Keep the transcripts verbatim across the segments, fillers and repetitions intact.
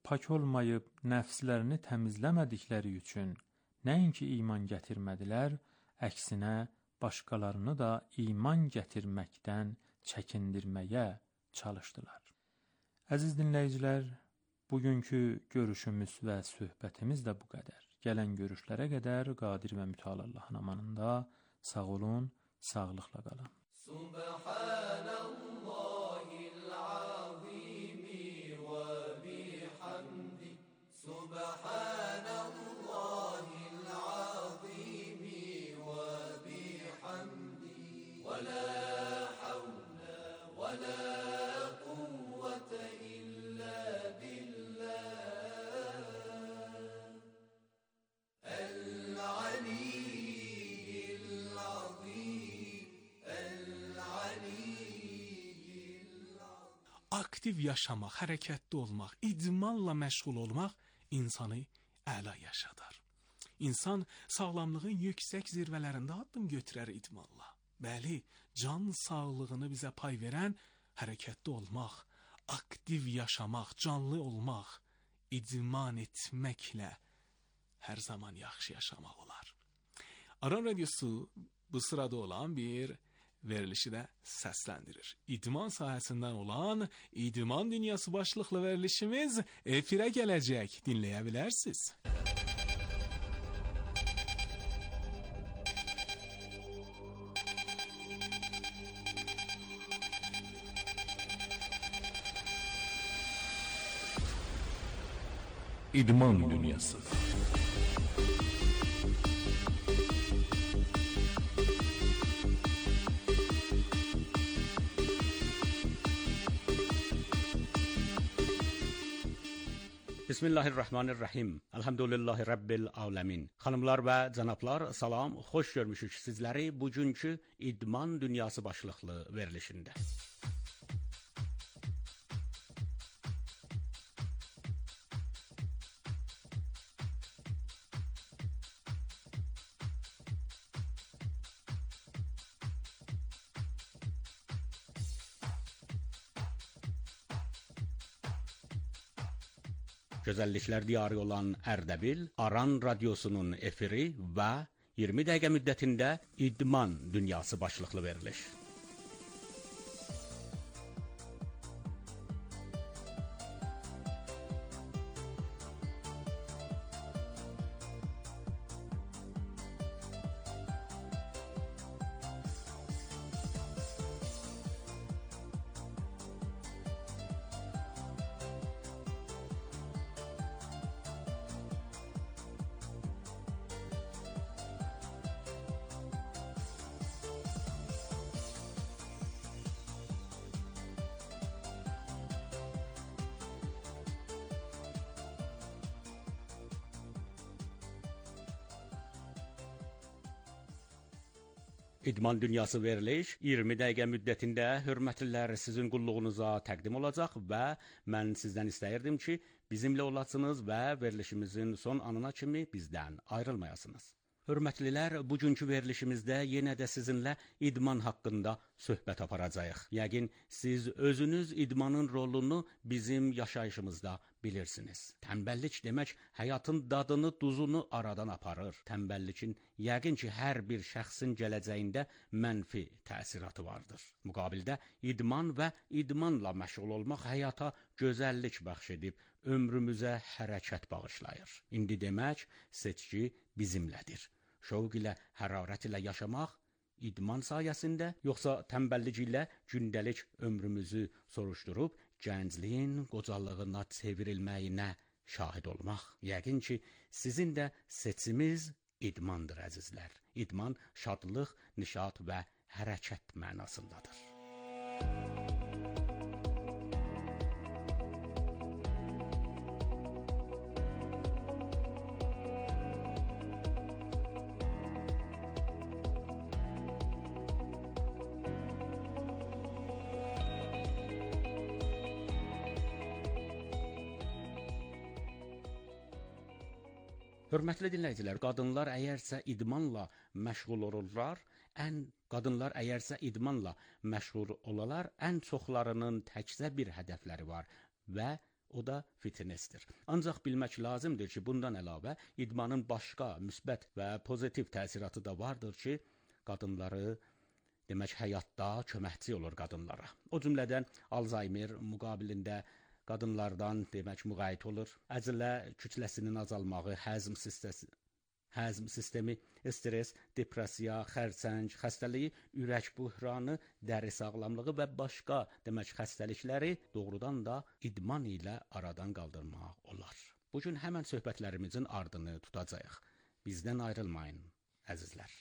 pak olmayıb nəfslərini təmizləmədikləri üçün nəinki iman gətirmədilər, əksinə başqalarını da iman gətirməkdən çəkindirməyə çalışdılar. Əziz dinləyicilər, bugünkü görüşümüz və söhbətimiz də bu qədər. Gələn görüşlərə qədər Qadir və Mütəal Allahın amanında sağ olun, sağlıqla qalın. Subhanallahil azimi və bihamdi. Subhanallahil azimi və bihamdi. Və la havlə və la quvvətə illə billah. Aktiv yaşamaq, hərəkətli olmaq, idmanla məşğul olmaq insanı əla yaşadar. İnsan sağlamlığın yüksək zirvələrində addım götürər idmanla. Bəli, can sağlığını bizə pay verən hərəkətli olmaq, aktiv yaşamaq, canlı olmaq, idman etməklə hər zaman yaxşı yaşamaq olar. Aran Radyosu bu sırada olan bir verilişi də səsləndirir. İdman sahəsindən olan İdman Dünyası başlıqlı verilişimiz efirə gələcək. Dinləyə bilərsiniz. İdman Dünyası. Bismillahirrahmanirrahim. Elhamdülillahi Rabbil alemin. Xanımlar və cənablar, salam, xoş görmüşük sizləri bugünkü İdman Dünyası başlıqlı verilişində. Gözəlliklər diyarı olan Ərdəbil, Aran Radyosunun efiri və iyirmi dəqiqə müddətində İdman Dünyası başlıqlı veriliş. İdman Dünyası veriliş iyirmi dəqiqə müddətində hörmətlilər sizin qulluğunuza təqdim olacaq və mən sizdən istəyirdim ki, bizimlə olasınız və verilişimizin son anına kimi bizdən ayrılmayasınız. Hörmətlilər, bugünkü verilişimizdə yenə də sizinlə idman haqqında söhbət aparacağıq. Yəqin siz özünüz idmanın rolunu bizim yaşayışımızda bilirsiniz. Tənbəllik demək həyatın dadını, duzunu aradan aparır. Tənbəllikin yəqin ki, hər bir şəxsin gələcəyində mənfi təsiratı vardır. Müqabildə idman və idmanla məşğul olmaq həyata gözəllik bəxş edib, ömrümüzə hərəkət bağışlayır. İndi demək, seçki bizimlədir. Şövq ilə, hərarət ilə yaşamaq idman sayəsində, yoxsa tənbəllik ilə gündəlik ömrümüzü soruşdurub, gəncliyin qocalığına çevrilməyinə şahid olmaq. Yəqin ki, sizin də seçimiz idmandır, əzizlər. İdman şadlıq, nişad və hərəkət mənasındadır. Hörmətli dinləyicilər, qadınlar əgərsə idmanla məşğul olurlar, ən qadınlar əgərsə idmanla məşğul olalar, ən çoxlarının təkcə bir hədəfləri var və O da fitnessdir. Ancaq bilmək lazımdır ki, bundan əlavə idmanın başqa müsbət və pozitiv təsiratı da vardır ki, qadınları demək həyatda köməkçi olur qadınlara. O cümlədən Alzheimer müqabilində qadınlardan demək müğayət olur. Əzələ kütləsinin azalmağı, həzm sistemi Həzm sistemi, stres, depressiya, xərçəng, xəstəliyi, ürək böhranı, dəri sağlamlığı və başqa demək xəstəlikləri doğrudan da idman ilə aradan qaldırmaq olar. Bu gün həmən söhbətlərimizin ardını tutacağıq. Bizdən ayrılmayın, əzizlər.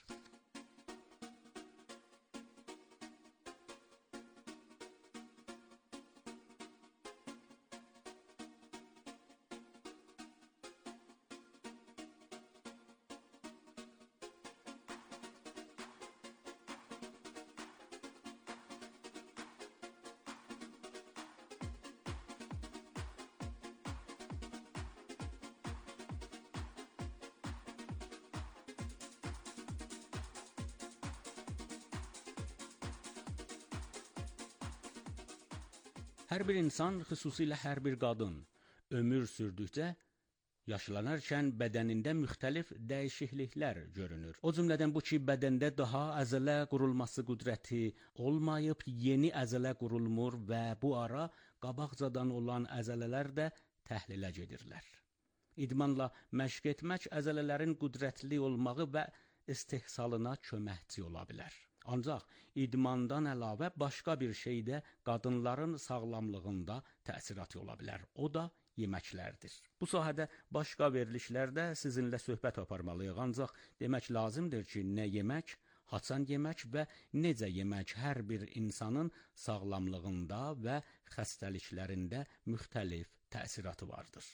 Hər bir insan, xüsusilə hər bir qadın, ömür sürdükcə yaşlanarkən bədənində müxtəlif dəyişikliklər görünür. O cümlədən bu ki, bədəndə daha əzələ qurulması qüdrəti olmayıb, yeni əzələ qurulmur və bu ara qabaqcadan olan əzələlər də təhlilə gedirlər. İdmanla məşq etmək əzələlərin qüdrətli olmağı və istehsalına köməkçi ola bilər. Ancaq idmandan əlavə başqa bir şey də qadınların sağlamlığında təsiratı ola bilər. O da yeməklərdir. Bu sahədə başqa verilişlərdə sizinlə söhbət aparmalıyıq. Ancaq demək lazımdır ki, nə yemək, haçan yemək və necə yemək hər bir insanın sağlamlığında və xəstəliklərində müxtəlif təsiratı vardır.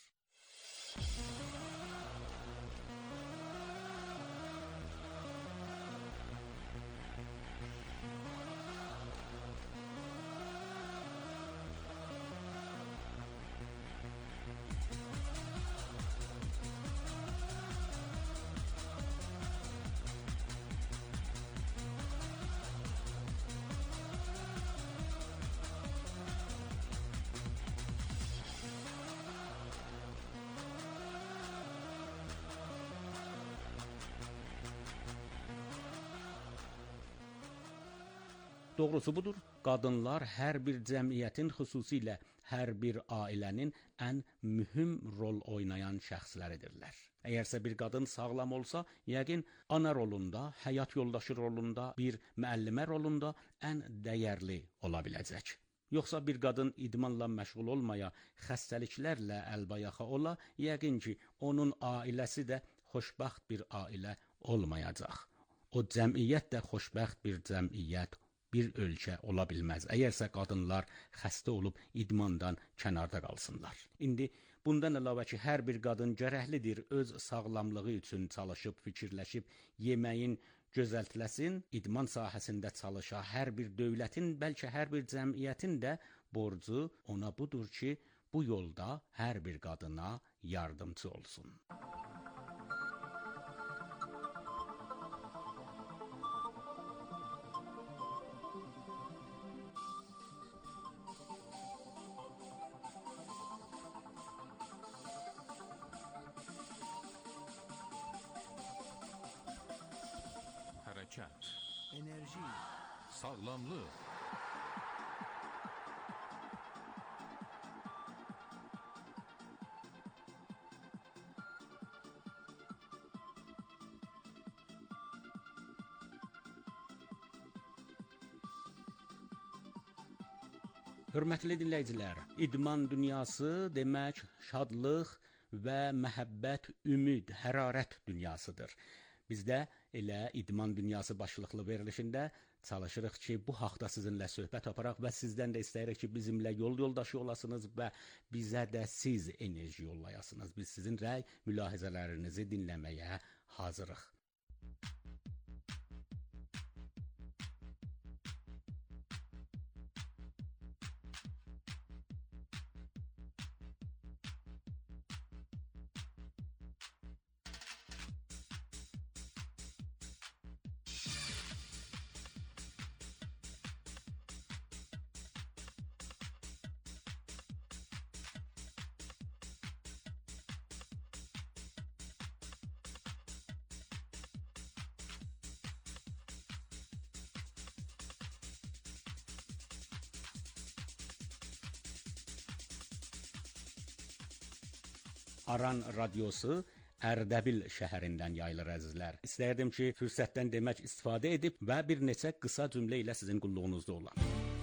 Doğrusu budur, qadınlar hər bir cəmiyyətin, xüsusilə hər bir ailənin ən mühüm rol oynayan şəxsləridirlər. Əgərsə bir qadın sağlam olsa, yəqin ana rolunda, həyat yoldaşı rolunda, bir müəllimə rolunda ən dəyərli ola biləcək. Yoxsa bir qadın idmanla məşğul olmaya, xəstəliklərlə əlbayaxa ola, yəqin ki, onun ailəsi də xoşbəxt bir ailə olmayacaq. O cəmiyyət də xoşbəxt bir cəmiyyət bir ölkə ola bilməz. Əgərsə qadınlar xəstə olub idmandan kənarda qalsınlar. İndi bundan əlavə ki, hər bir qadın gərəklidir öz sağlamlığı üçün çalışıb, fikirləşib, yeməyin gözəltləsin, idman sahəsində çalışa, hər bir dövlətin, bəlkə hər bir cəmiyyətin də borcu ona budur ki, bu yolda hər bir qadına yardımcı olsun. Hərəkət, Enerji, sağlamlıq. Hörmətli dinləyicilər, idman dünyası demək şadlıq və məhəbbət, ümid, hərarət dünyasıdır. Bizdə elə idman dünyası başlıqlı verilişində çalışırıq ki, bu haqda sizinlə söhbət aparaq və sizdən də istəyirik ki, bizimlə yol yoldaşı olasınız və bizə də siz enerji yollayasınız. Biz sizin rəy, mülahizələrinizi dinləməyə hazırıq. Aran radiosu Ərdəbil şəhərindən yayılır əzizlər. İstərdim ki, fürsətdən demək istifadə edib və bir neçə qısa cümlə ilə sizin qulluğunuzda olam.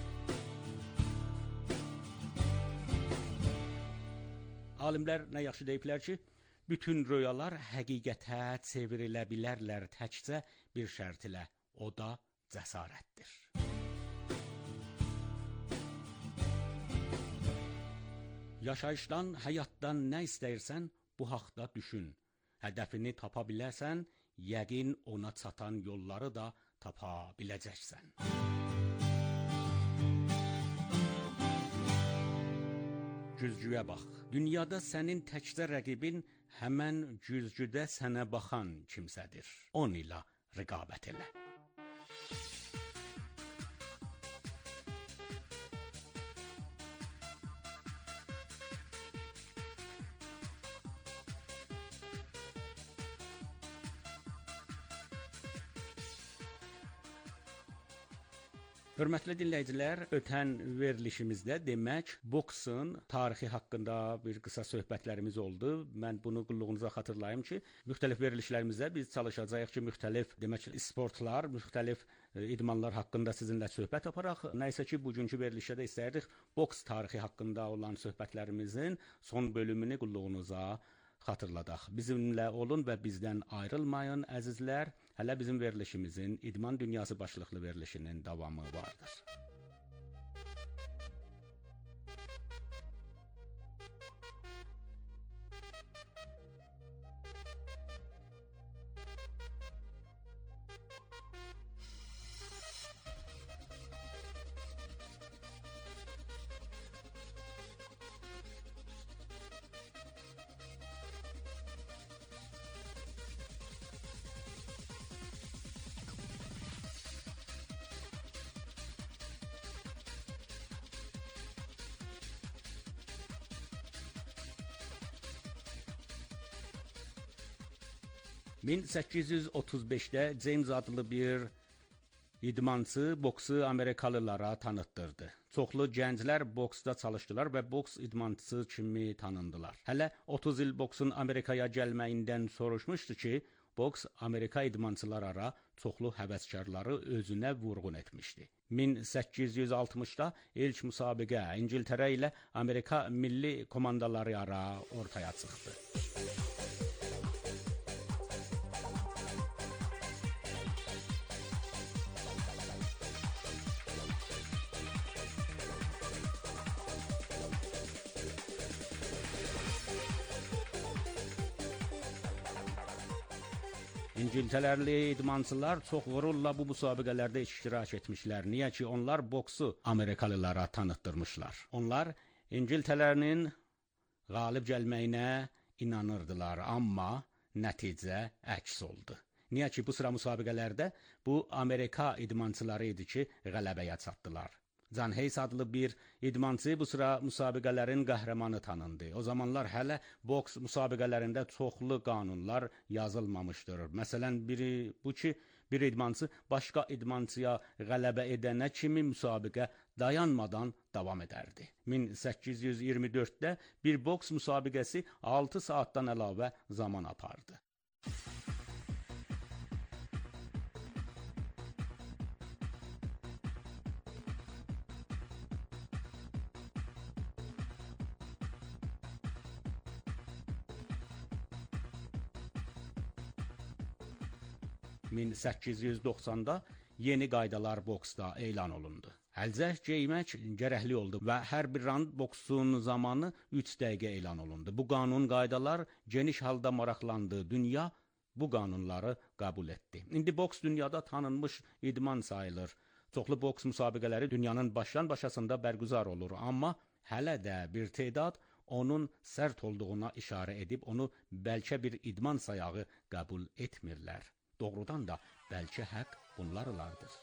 Alimlər nə yaxşı deyiblər ki, bütün röyalar həqiqətə çevrilə bilərlər təkcə bir şərt ilə, o da cəsarətdir. Yaşayışdan, həyatdan nə istəyirsən, bu haqda düşün. Hədəfini tapa bilərsən, yəqin ona çatan yolları da tapa biləcəksən. Güzgüyə bax. Dünyada sənin təkcə rəqibin həmən güzgüdə sənə baxan kimsədir. On ilə rəqabət elə. Hörmətli dinləyicilər, ötən verilişimizdə demək boksun tarixi haqqında bir qısa söhbətlərimiz oldu. Mən bunu qulluğunuza xatırlayım ki, müxtəlif verilişlərimizdə biz çalışacağıq ki, müxtəlif demək sportlar, müxtəlif idmanlar haqqında sizinlə söhbət aparaq. Nəysə ki, bugünkü verilişdə də istəyirdik boks tarixi haqqında olan söhbətlərimizin son bölümünü qulluğunuza xatırladaq. Bizimlə olun və bizdən ayrılmayın əzizlər. Hələ bizim verilişimizin İdman Dünyası başlıqlı verilişinin davamı vardır. min səkkiz yüz otuz beşdə James adlı bir idmançı boksu Amerikalılara tanıtdırdı. Çoxlu gənclər boksda çalışdılar və boks idmançısı kimi tanındılar. Hələ otuz il boksun Amerikaya gəlməyindən soruşmuşdu ki, boks Amerika idmançılar ara çoxlu həvəskarları özünə vurğun etmişdi. min səkkiz yüz altmışda ilk müsabiqə İngiltərə ilə Amerika milli komandaları ara ortaya çıxdı. İngiltərəli idmançılar çox uğurla bu müsabiqələrdə iştirak etmişlər. Niyə ki, onlar boksu Amerikalılara tanıtdırmışlar. Onlar İngiltərənin qalib gəlməyinə inanırdılar, amma nəticə əks oldu. Niyə ki, bu sıra müsabiqələrdə bu Amerika idmançıları idi ki, qələbəyə çatdılar. John Hayes adlı bir idmançı bu sıra müsabiqələrin qəhrəmanı tanındı. O zamanlar hələ boks müsabiqələrində çoxlu qanunlar yazılmamışdır. Məsələn, biri bu ki, bir idmançı başqa idmançıya qələbə edənə kimi müsabiqə dayanmadan davam edərdi. min səkkiz yüz iyirmi dörddə bir boks müsabiqəsi altı saatdan əlavə zaman apardı. min səkkiz yüz doxsanda yeni qaydalar boksda elan olundu. Əlcək geymək gərəkli oldu və hər bir round boksun zamanı üç dəqiqə elan olundu. Bu qanun qaydalar geniş halda maraqlandı. Dünya bu qanunları qəbul etdi. İndi boks dünyada tanınmış idman sayılır. Çoxlu boks müsabiqələri dünyanın başdan başasında bərgüzar olur, amma hələ də bir tədad onun sərt olduğuna işarə edib onu bəlkə bir idman sayağı qəbul etmirlər. Doğrudan da bəlkə haqq bunlarlardır.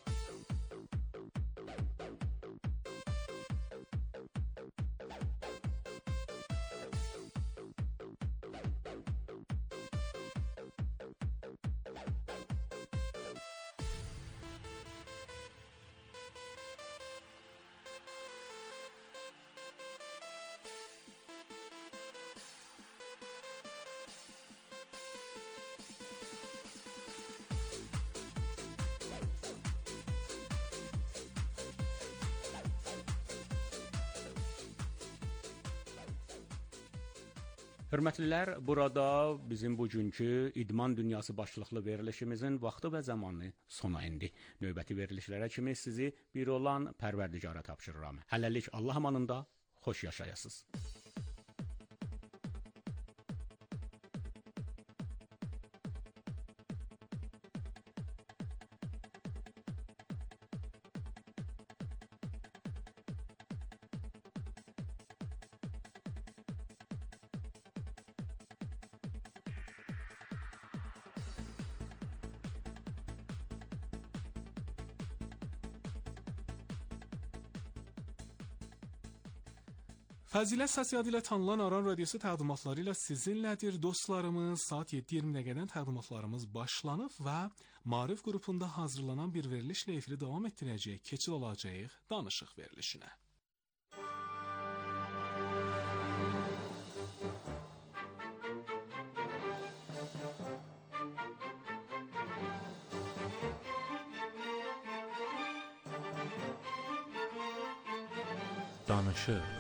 Hörmətlilər, burada bizim bugünkü İdman Dünyası başlıqlı verilişimizin vaxtı və zamanı sona indi. Növbəti verilişlərə kimi sizi bir olan Pərverdigara tapşırıram. Hələlik Allah amanında xoş yaşayasınız. Fəzilət səsi adı ilə tanınan Aran Radiosu təqdimatları ilə sizinlədir. Dostlarımız, saat yeddi iyirmi dəqiqədən təqdimatlarımız başlanıb və Maarif qrupunda hazırlanan bir verilişlə efiri davam etdirəcəyik. Keçid olacağıq danışıq verilişinə. Danışıq.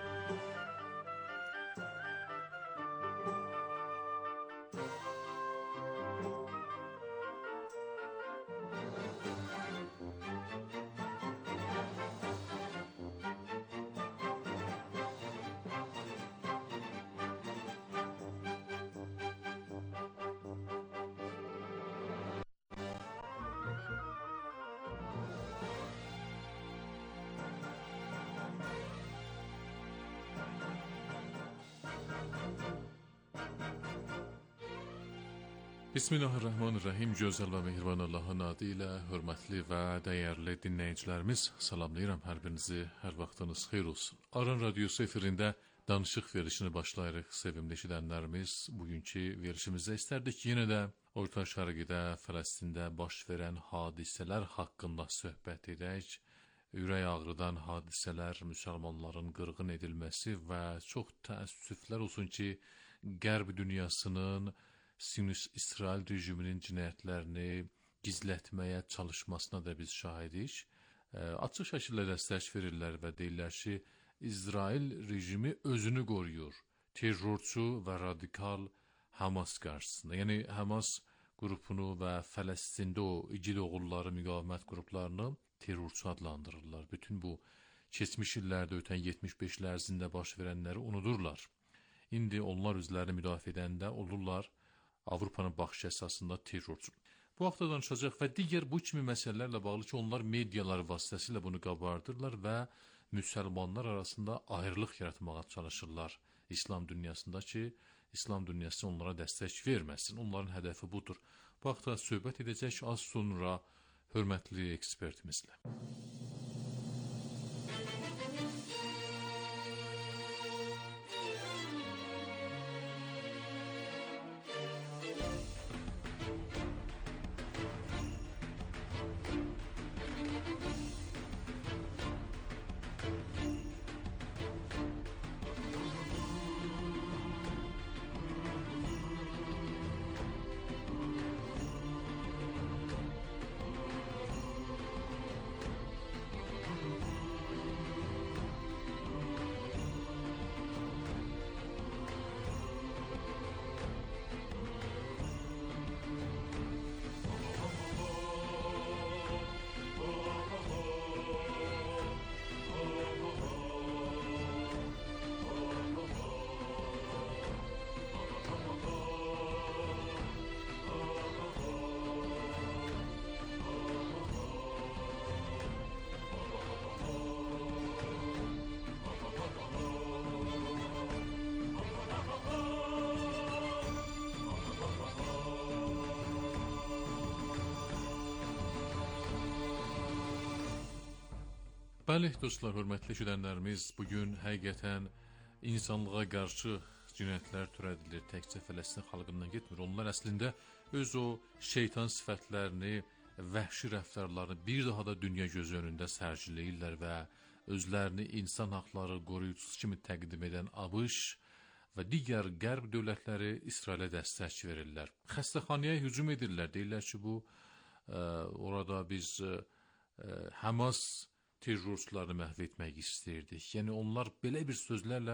Bismillahirrahmanirrahim. Gözəl və mehriban Allahın adı ilə hörmətli və dəyərli dinləyicilərimiz, salamlayıram hər birinizi, hər vaxtınız xeyir olsun. Aran Radiosu efirində danışıq verilişini başlayırıq. Sevimli eşidənlərimiz, bugünkü verilişimizdə istərdik yenə də Orta Şərqdə, Fələstində baş verən hadisələr haqqında söhbət edək. Ürək ağrıdan hadisələr, müsəlmanların qırğın edilməsi və çox təəssüflər olsun ki, Qərb dünyasının Sinüs-İsrail rejiminin cinayətlərini gizlətməyə çalışmasına da biz şahidik. E, açıq şəkildə dəstək verirlər və deyirlər ki, İsrail rejimi özünü qoruyur. Terrorçu və radikal Hamas qarşısında. Yəni Hamas qrupunu və Fələstində o igid oğulları, müqavimət qruplarını terrorçu adlandırırlar. Bütün bu keçmiş illərdə ötən yetmiş beş il ərzində baş verənləri unudurlar. İndi onlar özlərini müdafiə edəndə olurlar Avropanın baxış əsasında terrorçu. Bu haqda danışacaq və digər bu kimi məsələlərlə bağlı ki, onlar medialar vasitəsilə bunu qabardırlar və müsəlmanlar arasında ayrılıq yaratmağa çalışırlar İslam dünyasında ki, İslam dünyası onlara dəstək verməsin. Onların hədəfi budur. Bu haqda söhbət edəcək az sonra hörmətli ekspertimizlə. Bəli, dostlar, hörmətli eşidənlərimiz, bugün həqiqətən insanlığa qarşı cinayətlər törədilir. Təkcə Fələstin xalqından getmir. Onlar əslində öz o şeytan sifətlərini, vəhşi rəftarlarını bir daha da dünya gözü önündə sərgiləyirlər və özlərini insan haqları qoruyucusu kimi təqdim edən ABŞ və digər qərb dövlətləri İsrailə dəstək verirlər. Xəstəxanaya hücum edirlər. Deyirlər ki, bu ə, orada biz ə, Hamas terrorçularını məhv etmək istəyirdik. Yəni onlar belə bir sözlərlə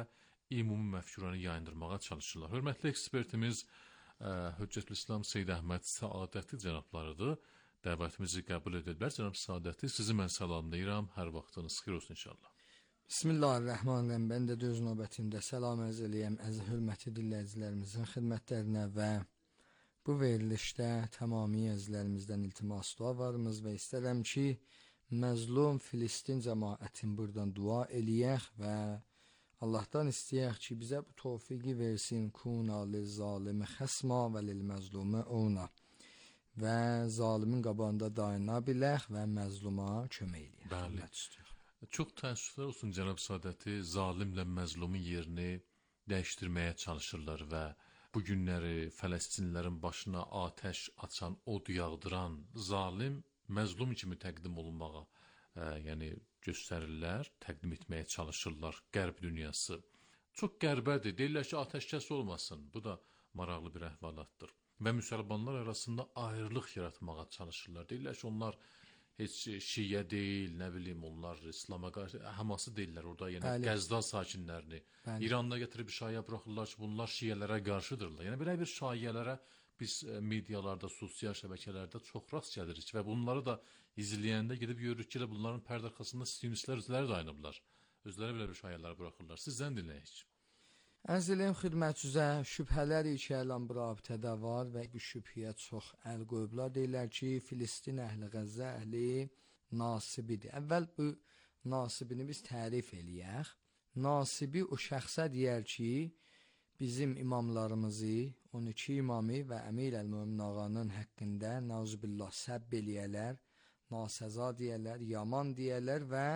ümumi məfkurəni yayındırmağa çalışırlar. Hörmətli ekspertimiz ə, Hüccətülislam Seyyid Əhməd Səadəti cənablarıdır. Dəvətimizi qəbul ediblər. Cənab Səadəti, sizi mən salamlayıram. Hər vaxtınız xeyir olsun inşallah. Bismillahirrahmanirrahim. Ben de öz növbətimdə salam ərz eləyəm əziz hörmətli dinləyicilərimizin xidmətlərinə və bu verilişdə tamami əzizlərimizdən iltimas dualarımız və istərəm ki, məzlum Filistin cəmaətin buradan dua eləyək və Allahdan istəyək ki, bizə bu tövfiqi versin, kuna lil zalimi xəsma və lil məzlumi ona və zalimin qabağında dayana bilək və məzluma kömək eləyək. Bəli. Çox təəssüflər olsun cənab Səadəti, zalimlə məzlumun yerini dəyişdirməyə çalışırlar və bu günləri Fələstinlilərin başına atəş açan, od yağdıran zalim məzlum kimi təqdim olunmağa, ə, yəni göstərirlər, təqdim etməyə çalışırlar qərb dünyası. Çox qərbədir, deyirlər ki, atəşkəs olmasın, bu da maraqlı bir əhvalatdır. Və müsəlmanlar arasında ayrılıq yaratmağa çalışırlar, deyirlər ki, onlar heç şiyə deyil, nə bilim, onlar İslama qarşı, Həması deyirlər orada, yəni Bəli. Qəzda sakinlərini. Bəli. İranda gətirib şaya buraxırlar ki, bunlar şiyələrə qarşıdırlar. Yəni belə bir şayələrə biz medialarda, sosial şəbəkələrdə çox rast gəlirik və bunları da izləyəndə gedib görürük ki, bunların pərdə arxasında sionistlər özləri dayanıblar. Özləri belə bir şayələrə buraxırlar. Sizdən dinləyək. Əzizliyim xidmətçüzə şübhələr iki əlan bu rabitədə var və bu şübhəyə çox əl qoyublar. Deyirlər ki, Filistin əhli, Qəzza əhli nasibidir. Əvvəl bu nasibini biz tərif eləyək. Nasibi o şəxsə deyər ki, bizim imamlarımızı, on iki imamı və Əmir əl-Mömin ağanın həqqində nauzubillah səbb eləyərlər, nasəza deyərlər, yaman deyərlər və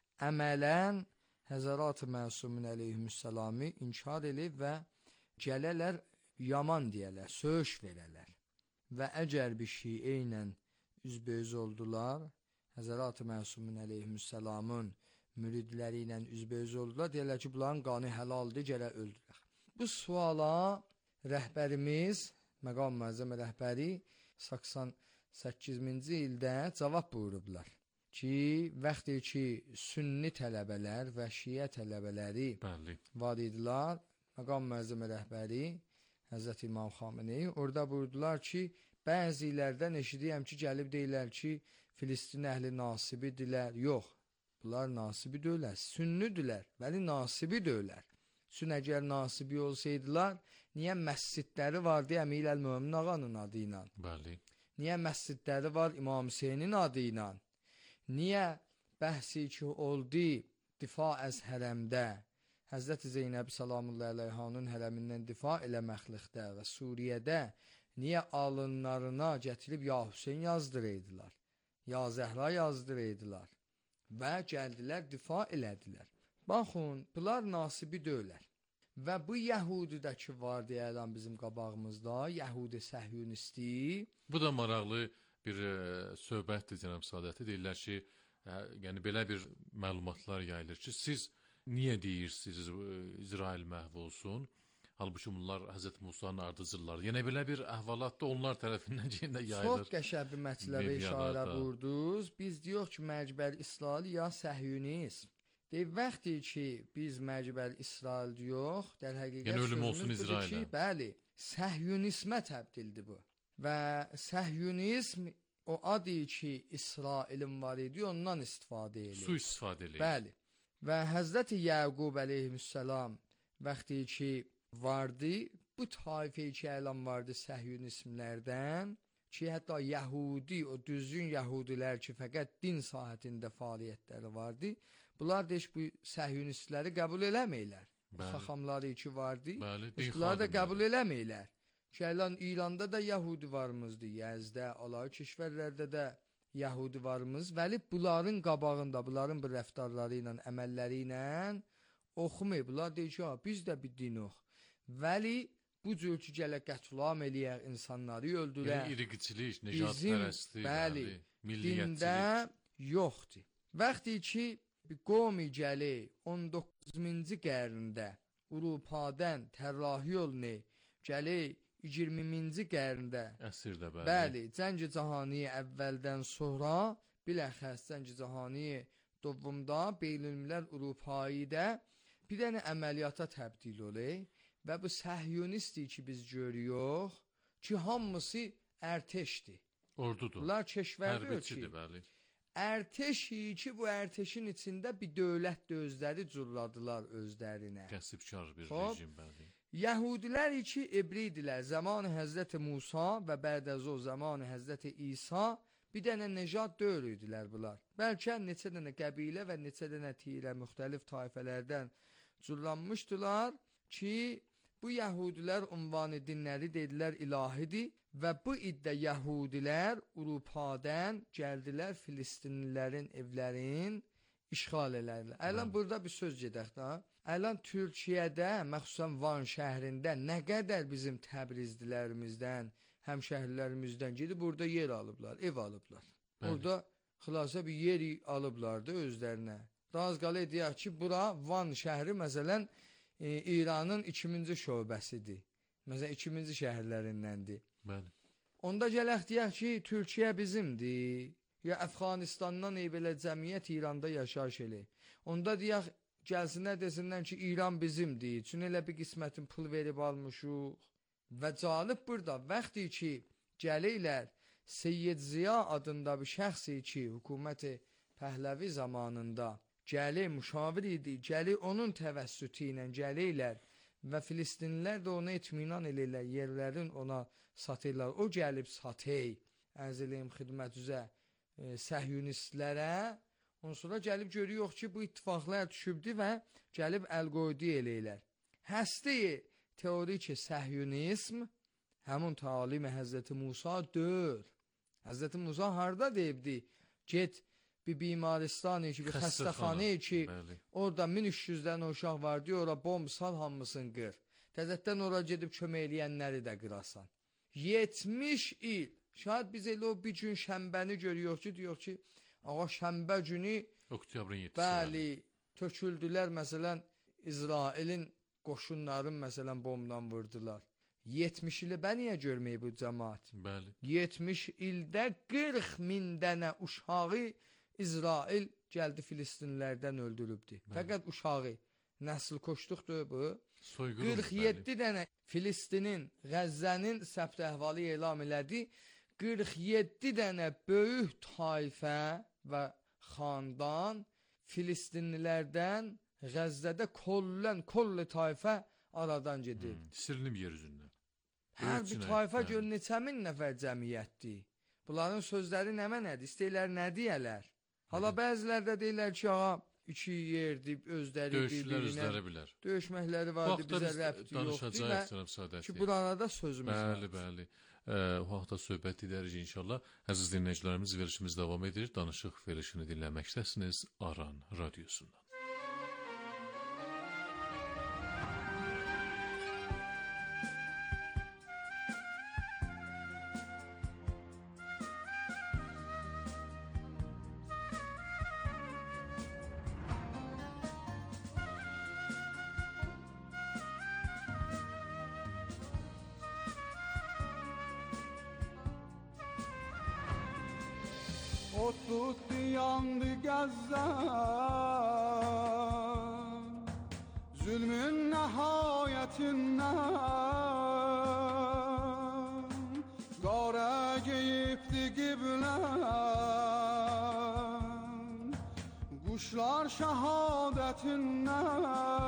əmələn Həzərat-ı Məsumin əleyhüssəlamı inkar edib və gələrlər yaman deyərlər, söğüş verərlər. Və əgər bir şiə ilə üzböz oldular, Həzərat-ı Məsumin əleyhüssəlamın müridləri ilə üzböz oldular, deyərlər ki, bunların qanı həlaldır, gələ öldürək. Bu suala rəhbərimiz, məqam müəzzəm rəhbəri səksən səkkizinci ildə cavab buyurublar ki, vaxtı ki, sünni tələbələr və şiə tələbələri Bəli. Var idilər, məqam müəzzəm rəhbəri Həzrət İmam Xameneyi orada buyurdular ki, bəzilərdən eşidiyəm ki, gəlib deyirlər ki, Filistin əhli nasibidirlər. Yox, bunlar nasibi deyirlər, sünnidirlər, bəli nasibi deyirlər. Sün əgər nasibi olsaydılar, niyə məscidləri vardı Əmir əl-Mömin ağanın adı ilə? Bəli. Niyə məscidləri var İmam Hüseynin adı ilə? Niyə bəhsi ki oldu difa əz hərəmdə, Həzrət Zeynəb salamullah əleyhanın hərəmindən difa eləməklikdə və Suriyədə niyə alınlarına gətirib ya Hüseyin yazdırıydılar, ya Zəhra yazdırıydılar və gəldilər difa elədilər. Baxın, bunlar nasibi deyirlər. Və bu Yəhudidə ki var deyələn bizim qabağımızda, Yəhudi səhyunisti. Bu da maraqlı bir ə, söhbətdir cənab Səadəti. Deyirlər ki, ə, yəni belə bir məlumatlar yayılır ki, siz niyə deyirsiniz İsrail məhv olsun? Halbuki bunlar Həzrət Musanın ardıcılar. Yəni belə bir əhvalatda onlar tərəfindən yenə yayılır. Çox qəşəng bir mətləbə işarə vurdunuz. Biz deyirik ki, Məcbəl İsrail ya səhyunist. Deyib, vaxtı ki, biz Məcbəl İsrail deyirik, der həqiqət yəni, ölüm olsun İsrailə. Bəli, səhyunismə təbdildir bu. Və səhyunizm o adı ki, İsrailin var idi, ondan istifadə edir. Su istifadə edir. Bəli. Və Həzrəti Yəqub əleyhissalam vaxtı ki vardı, bu tayfə ki əlam vardı səhyunismlərdən ki, hətta Yəhudi, o düzgün Yəhudilər ki, fəqət din sahətində fəaliyyətləri vardı, bunlar da heç bu səhyunistləri qəbul eləməylər. Xaxamları ki vardı, bunlar da qəbul eləməylər. Ki, əlan İranda da Yəhudi varımızdı, Yəzdə, alay keşvərlərdə də Yəhudi varımız, vəli bunların qabağında, bunların bu rəftarları ilə, əməlləri ilə oxumayıb. Bunlar deyir ki, biz də bir din ox. Vəli bu cür ki, gələ qətlam eləyək, insanları öldürək. Yəni, irqiçilik, necat pərəstlik, bəli, milliyyətçilik. Dində yoxdur. Vaxtı ki, bir qomi gəli on doqquzuncu qərində Urupadən tərrahi yolunu gəli iyirminci qərində əsrdə bəli. Bəli, Cəng-i Cahani əvvəldən sonra biləxəs Cəng-i Cahani dovvumda Beynülmillər Urupaidə bir dənə əməliyyata təbdil olur və bu səhyonisti ki biz görüyoruz ki hamısı ərteşdir. Ordudur. Bunlar keşvərdir ki. Hərbiçidir, bəli. Ərteşi ki bu ərteşin içində bir dövlət də özləri cürladılar özlərinə. Qəsbkar bir Xop. rejim, bəli. Yəhudilər ki ibridilər. Zaman Həzrət Musa və bəd az o zaman Həzrət İsa bir dənə nejat döyürdülər bunlar. Bəlkə neçə dənə qəbilə və neçə dənə tirə müxtəlif tayfələrdən cürlanmışdılar ki bu Yəhudilər ünvanı dinləri dedilər ilahidir və bu iddə Yəhudilər Avropadan gəldilər Filistinlilərin evlərin işğal elərlər. Ələn burada bir söz gedək də. Ələn Türkiyədə, məxsusən Van şəhrində nə qədər bizim Təbrizlilərimizdən, həmşəhrilərimizdən gedib burada yer alıblar, ev alıblar. Bəli. Orada xülasə bir yer alıblar da özlərinə. Daha az qala deyək ki, bura Van şəhri məsələn e, İranın ikinci şöbəsidir. Məsələn ikinci şəhərlərindəndir. Bəli. Onda gələk deyək ki, Türkiyə bizimdir. Ya Əfqanistandan ey belə cəmiyyət İranda yaşayış eləyir. Onda deyək gəlsinlər desinlər ki, İran bizimdir. Çünki elə bir qismətin pul verib almışıq. Və cəlib burada vaxtı ki, gəlirlər Seyyid Ziya adında bir şəxsi ki, hökuməti Pəhləvi zamanında gəlir müşavir idi, gəlir onun təvəssütü ilə gəlirlər və Filistinlilər də ona itminan eləyirlər, yerlərin ona satırlar. O gəlib satır, ərz eləyim xidmət üzə e, səhyunistlərə. Ondan sonra gəlib görüyor ki, bu ittifaqlar düşübdür və gəlib əl qoydu eləyirlər. Həstəyi teorik səhyunizm həmin talim Həzrəti Musa dör. Həzrəti Musa harda deyibdi? Get bir bimaristani ki, bir xəstəxanə ki, bəli. Orada min üç yüzdən uşaq var diyor, ora bomb sal hamısını qır. Təzətdən ora gedib kömək eləyənləri də qırasan. yetmiş il. Şayad biz elə o bir gün şənbəni görüyoruz ki, diyor ki, ağa şənbə günü Oktyabrın yeddisi. Bəli, töküldülər məsələn İsrailin qoşunların məsələn bombdan vurdular. yetmiş ili bə niyə görməyib bu cəmaat? Bəli. yetmiş ildə qırx min dənə uşağı İsrail gəldi Filistinlərdən öldürübdü. Bəli. Fəqət uşağı nəsl koşduqdur bu. Soyqırım, qırx yeddi bəli. Dənə Filistinin, Qəzzənin səbt əhvalı elan elədi. qırx yeddi dənə böyük tayfə və xandan Filistinlilərdən Qəzzədə kollən, kolli tayfə aradan gedir. Hmm, silinib yer üzündən. Hər bir Ölçünə, tayfa bəli. gör neçə min nəfər cəmiyyətdir. Bunların sözləri nə mənədir? İstəyirlər nə deyələr? Hala bəzilərdə deyirlər ki, ağa, iki yerdir, özləri Döyüşçülər bir-birinə. özləri bilər. Döyüşməkləri vardı, bizə rəbti yoxdur. Danışacaq cənab Sadəti. Ki, burada da sözümüz var. Bəli, bəli. E, o haqda söhbət edərik inşallah. Əziz dinləyicilərimiz, verilişimiz davam edir. Danışıq verilişini dinləməkdəsiniz Aran radiosundan. Ot tuttu yandı Qəzzə, zulmün nəhayətindən, qara geyibdi qiblən, quşlar şəhadətindən.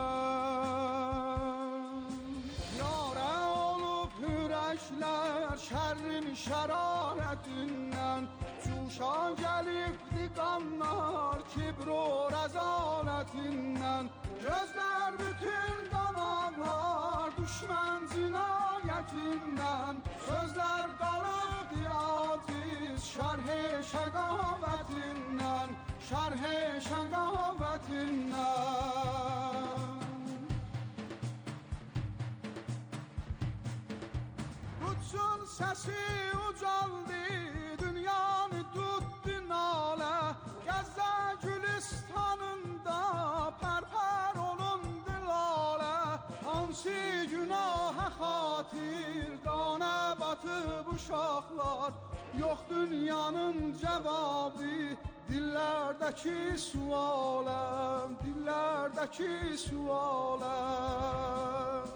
Yara olub hürəklər şərrin şərarətindən, Cuşa gəlibdi qanlar kibr o rəzaletindən. Gözlər bütün qanarlar düşmən cinayetindən. Sözlər qalıbdı aciz şərh-i şəqavətindən, şərh-i şəqavətindən. Qudsun səsi ucaldı, dünyanı tutdu nalə. Qəzzə Gülistanında pərpər olundu lalə. Hansı günahə xatir qana batıb uşaqlar, yox dünyanın cavabı Dillerdeki sualım, dillerdeki sualım.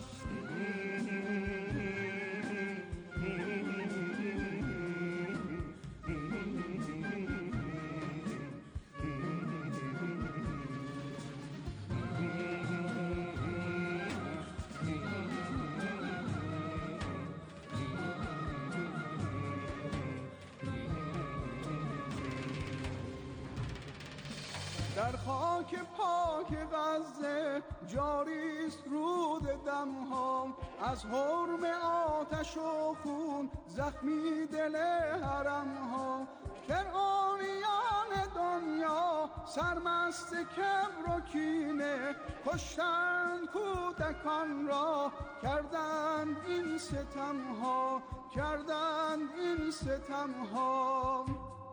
در خاک پاک غزه جاری است رود دمها، از حرم آتش و خون زخمی دل حرمها. فرعونیان دنیا سرمست کبر و کینه، کشتند کودکان را کردند این ستمها، کردند این ستمها.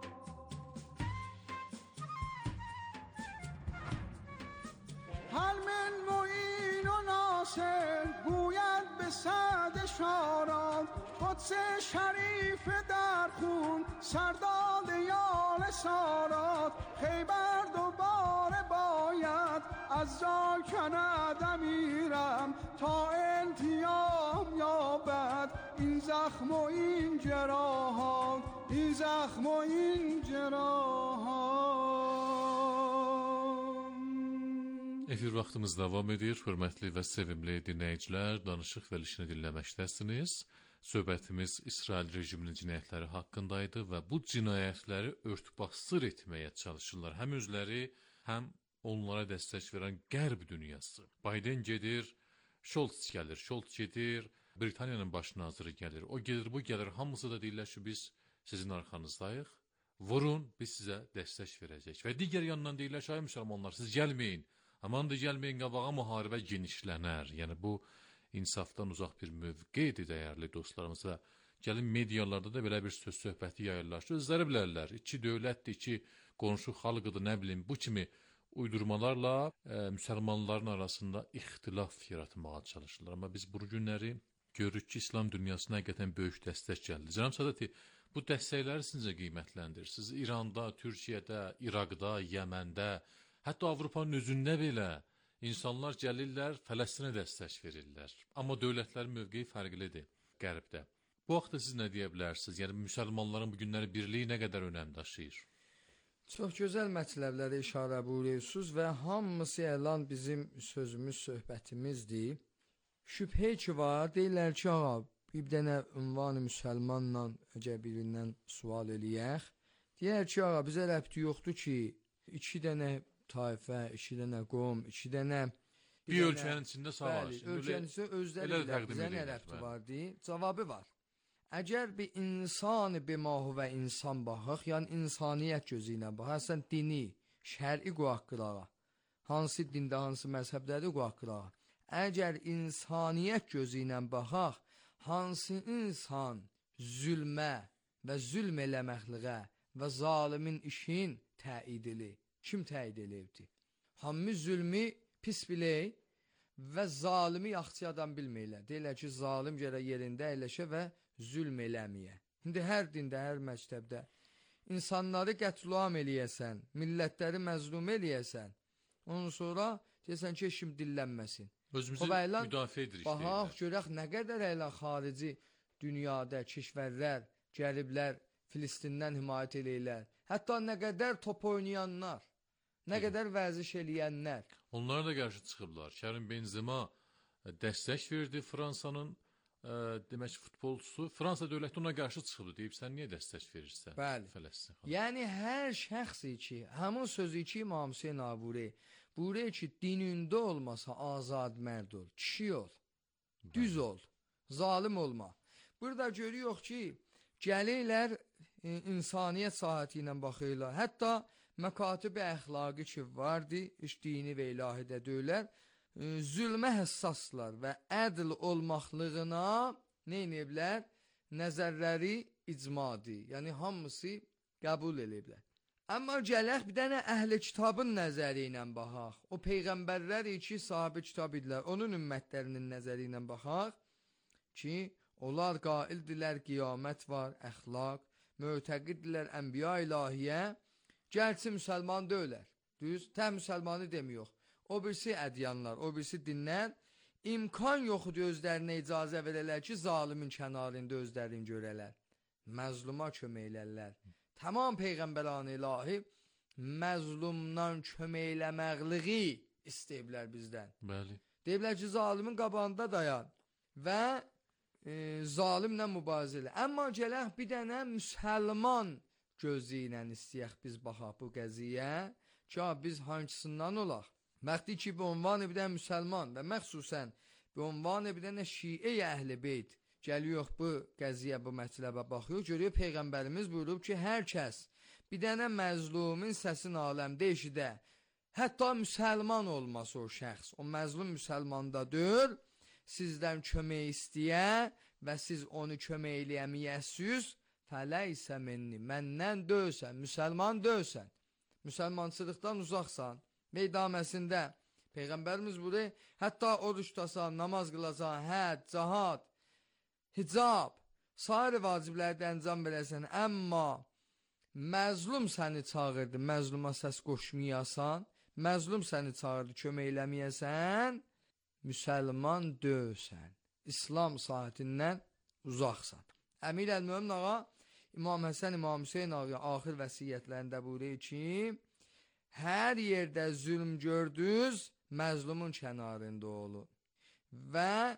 هل من معین و ناصر گوید به سعد شاران، قدس شریف در خون سرداد یال سارات. خیبر دوباره باید از جا کند امیرم، تا التیام یابد این زخم و این جراحات، این زخم و این جراحات. Efir vaxtımız davam edir. Hörmətli və sevimli dinləyicilər, danışıq verilişini dinləməkdəsiniz. Söhbətimiz İsrail rejiminin cinayətləri haqqındaydı və bu cinayətləri örtbasdır etməyə çalışırlar. Həm özləri, həm onlara dəstək verən qərb dünyası. Biden gedir, Scholz gəlir, Scholz gedir, Britaniyanın baş naziri gəlir, o gelir, bu gəlir. Hamısı da deyirlər ki, biz sizin arxanızdayıq, vurun, biz sizə dəstək verəcək. Və digər yandan deyirlər ki, ay müsəlmanlar, siz gəlməyin. Aman da gəlməyin, qabağa müharibə genişlənər. Yəni bu insafdan uzaq bir mövqedir, dəyərli dostlarımız. Və gəlin medialarda da belə bir söz söhbəti yayırlar ki, özləri bilərlər. İki dövlətdir, iki qonşu xalqıdır, nə bilim, bu kimi uydurmalarla e, müsəlmanların arasında ixtilaf yaratmağa çalışırlar. Amma biz bu günləri görürük ki, İslam dünyasına həqiqətən böyük dəstək gəldi. Cənab Sadati, bu dəstəkləri sizcə qiymətləndirirsiniz? İranda, Türkiyədə, İraqda, Yəməndə, hətta Avropanın özündə belə insanlar gəlirlər, Fələstinə dəstək verirlər. Amma dövlətlərin mövqeyi fərqlidir qərbdə. Bu haqda siz nə deyə bilərsiniz? Yəni, müsəlmanların bu günləri birliyi nə qədər önəm daşıyır? Çox gözəl mətləblərə işarə buyuruyorsunuz və hamısı elan bizim sözümüz, söhbətimizdir. Şübhə ki var, deyirlər ki, ağa, bir dənə ünvan-ı müsəlmanla əgər birindən sual eləyək. Deyər ki, ağa, bizə rəbti yoxdur ki, iki dənə tayfə, iki dənə qom, iki dənə... Bir, bir ölkənin içində savaş. Bəli, ölkənin içində özləri ilə bizə nə rəbti var deyil, cavabı var. Əgər bir insan bimahu və insan baxıq, yəni insaniyyət gözü ilə baxıq, əsən dini, şəri qoyaq qırağa, hansı dində, hansı məzhəbləri qoyaq qırağa. Əgər insaniyyət gözü ilə baxaq, hansı insan zülmə və zülm eləməkliğə və zalimin işin təidili, kim təyid eləyibdi? Hamı zülmü pis bilək və zalimi yaxşı adam bilməklə. Deyirlər ki, zalim gərək yerində əyləşə və zülm eləməyə. İndi hər dində, hər məktəbdə insanları qətlam eləyəsən, millətləri məzlum eləyəsən, ondan sonra deyəsən ki, kim dillənməsin. Özümüzü müdafiə edirik. Baxaq, görək nə qədər elə xarici dünyada kişvərlər, gəliblər, Filistindən himayət eləyirlər. Hətta nə qədər top oynayanlar, nə qədər vəziş eləyənlər. Onlara da qarşı çıxıblar. Karim Benzema dəstək verdi Fransanın e, demək futbolçusu. Fransa dövləti ona qarşı çıxıbdı. Deyib, sən niyə dəstək verirsən? Bəli. Fələstin. Yəni hər şəxsi ki, həmin sözü ki, İmam Hüseyin Aburi buyuruyor ki, dinində olmasa azad mərd ol, kişi ol, düz ol, zalim olma. Burada görüyoruz ki, gəlirlər e, insaniyyət sahəti ilə baxırlar. Hətta məkatib-i əxlaqi ki vardı, iş dini və ilahidə deyirlər, e, zülmə həssaslar və ədl olmaqlığına nə ediblər? Nəzərləri icmadır. Yəni hamısı qəbul ediblər. Amma gələk bir dənə əhl-i kitabın nəzəri ilə baxaq. O peyğəmbərlər iki sahibi kitab idilər. Onun ümmətlərinin nəzəri ilə baxaq ki, onlar qaildilər qiyamət var, əxlaq, mötəqiddilər ənbiya ilahiyyə Gerçi müsəlman deyilər. Düz, tə müsəlmanı demiyor. O birisi ədyanlar, o birisi dinlər imkan yoxdur özlərinə icazə verələr ki, zalimin kənarında özlərini görələr. Məzluma kömək elərlər. Tamam peyğəmbərani ilahi məzlumdan kömək eləməqliği istəyiblər bizdən. Bəli. Deyiblər ki, zalimin qabağında dayan və e, zalimlə mübarizə elə. Amma gələk bir dənə müsəlman gözü ilə istəyək biz baxaq bu qəziyə ki, biz hansından olaq? Məxdi ki, bu ünvan bir dənə müsəlman və məxsusən bu ünvan bir dənə şiə-i əhl-i beyt gəliyor bu qəziyə, bu mətləbə baxıyor, görüyor Peyğəmbərimiz buyurub ki, hər kəs bir dənə məzlumin səsini aləmdə eşidə, hətta müsəlman olması o şəxs, o məzlum müsəlmandadır, sizdən kömək istəyə və siz onu kömək eləyəməyəsiz, fələysə minni, məndən döysən, müsəlman döysən, müsəlmançılıqdan uzaqsan, meydaməsində Peyğəmbərimiz buyuruyor, hətta oruç tutasan, namaz qılasan, həd, cahad, hicab, sair vaciblərdə əncam verəsən, amma məzlum səni çağırdı, məzluma səs qoşmayasan, məzlum səni çağırdı, kömək eləməyəsən, müsəlman döysən, İslam saatindən uzaqsan. Əmir Əl-Mömin ağa, İmam Həsən, İmam Hüseyin ağa axir vəsiyyətlərində buyuruyor ki, hər yerdə zülm gördünüz, məzlumun kənarında olun və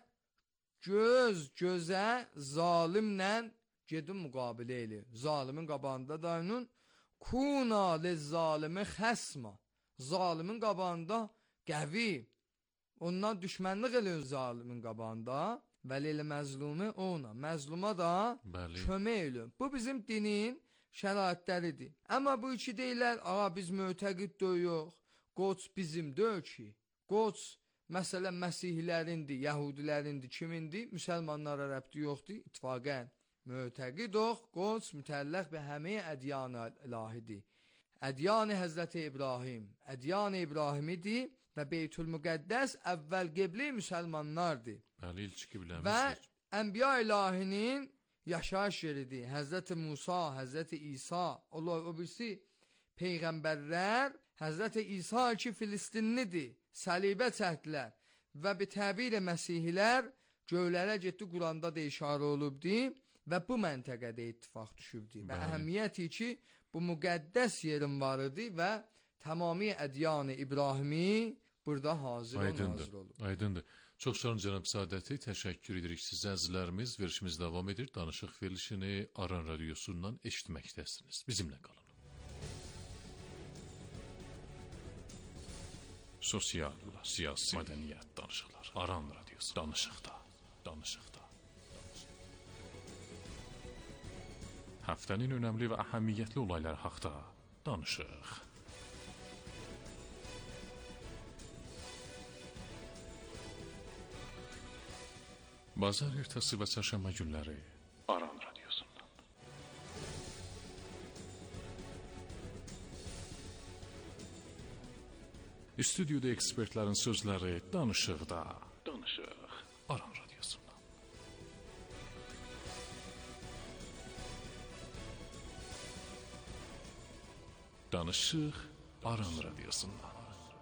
göz gözə zalimlə gedin müqabilə eləyir. Zalimin qabağında dayanın, kuna lizzalimi xəsma, zalimin qabağında qəvi, ondan düşmənlik eləyir zalimin qabağında, vəli məzlumi ona, məzluma da Bəli. kömək eləyir. Bu bizim dinin şəraitləridir. Amma bu iki deyirlər, ağa biz mötəqid döyüyoruz, qoç bizim deyil ki, qoç məsələn məsihlərindir, yəhudilərindir, kimindir, müsəlmanlara rəbti yoxdur, ittifaqən. Mötəqid ox, qoç mütəlləq və həmiyə ədyan-ı ilahidir. Ədyan-ı Həzrəti İbrahim, ədyan-ı İbrahimidir və Beytül-Müqəddəs əvvəl qibli müsəlmanlardır. Bəli, ilk Və qibləmizdir. Ənbiya ilahinin yaşayış yeridir. Həzrəti Musa, Həzrəti İsa, Allah o birisi peyğəmbərlər, Həzrəti İsa ki Filistinlidir, səlibə çəkdilər və bir təbir məsihilər göylərə getdi, Quranda da işarə olubdur və bu məntəqədə ittifaq düşübdür. Və əhəmiyyəti ki, bu müqəddəs yerin var idi və tamami ədyan-ı İbrahimi burada hazır Aydındır, nazır olub. aydındır. Çox sağ olun cənab Sadəti, təşəkkür edirik sizə əzizlərimiz. Verişimiz davam edir. Danışıq verilişini Aran Radiosundan eşitməkdəsiniz. Bizimlə qalın. Sosial, siyasi, mədəniyyət danışıqlar. Aran Radiosu. Danışıqda, danışıqda. Həftənin önəmli və əhəmiyyətli olayları haqda danışıq. Bazar ertəsi və çərşənbə günləri Aran Radiosundan. Stüdyoda ekspertlərin sözləri danışıqda. Danışıq Aran Radiosundan. Danışıq Aran Radiosundan.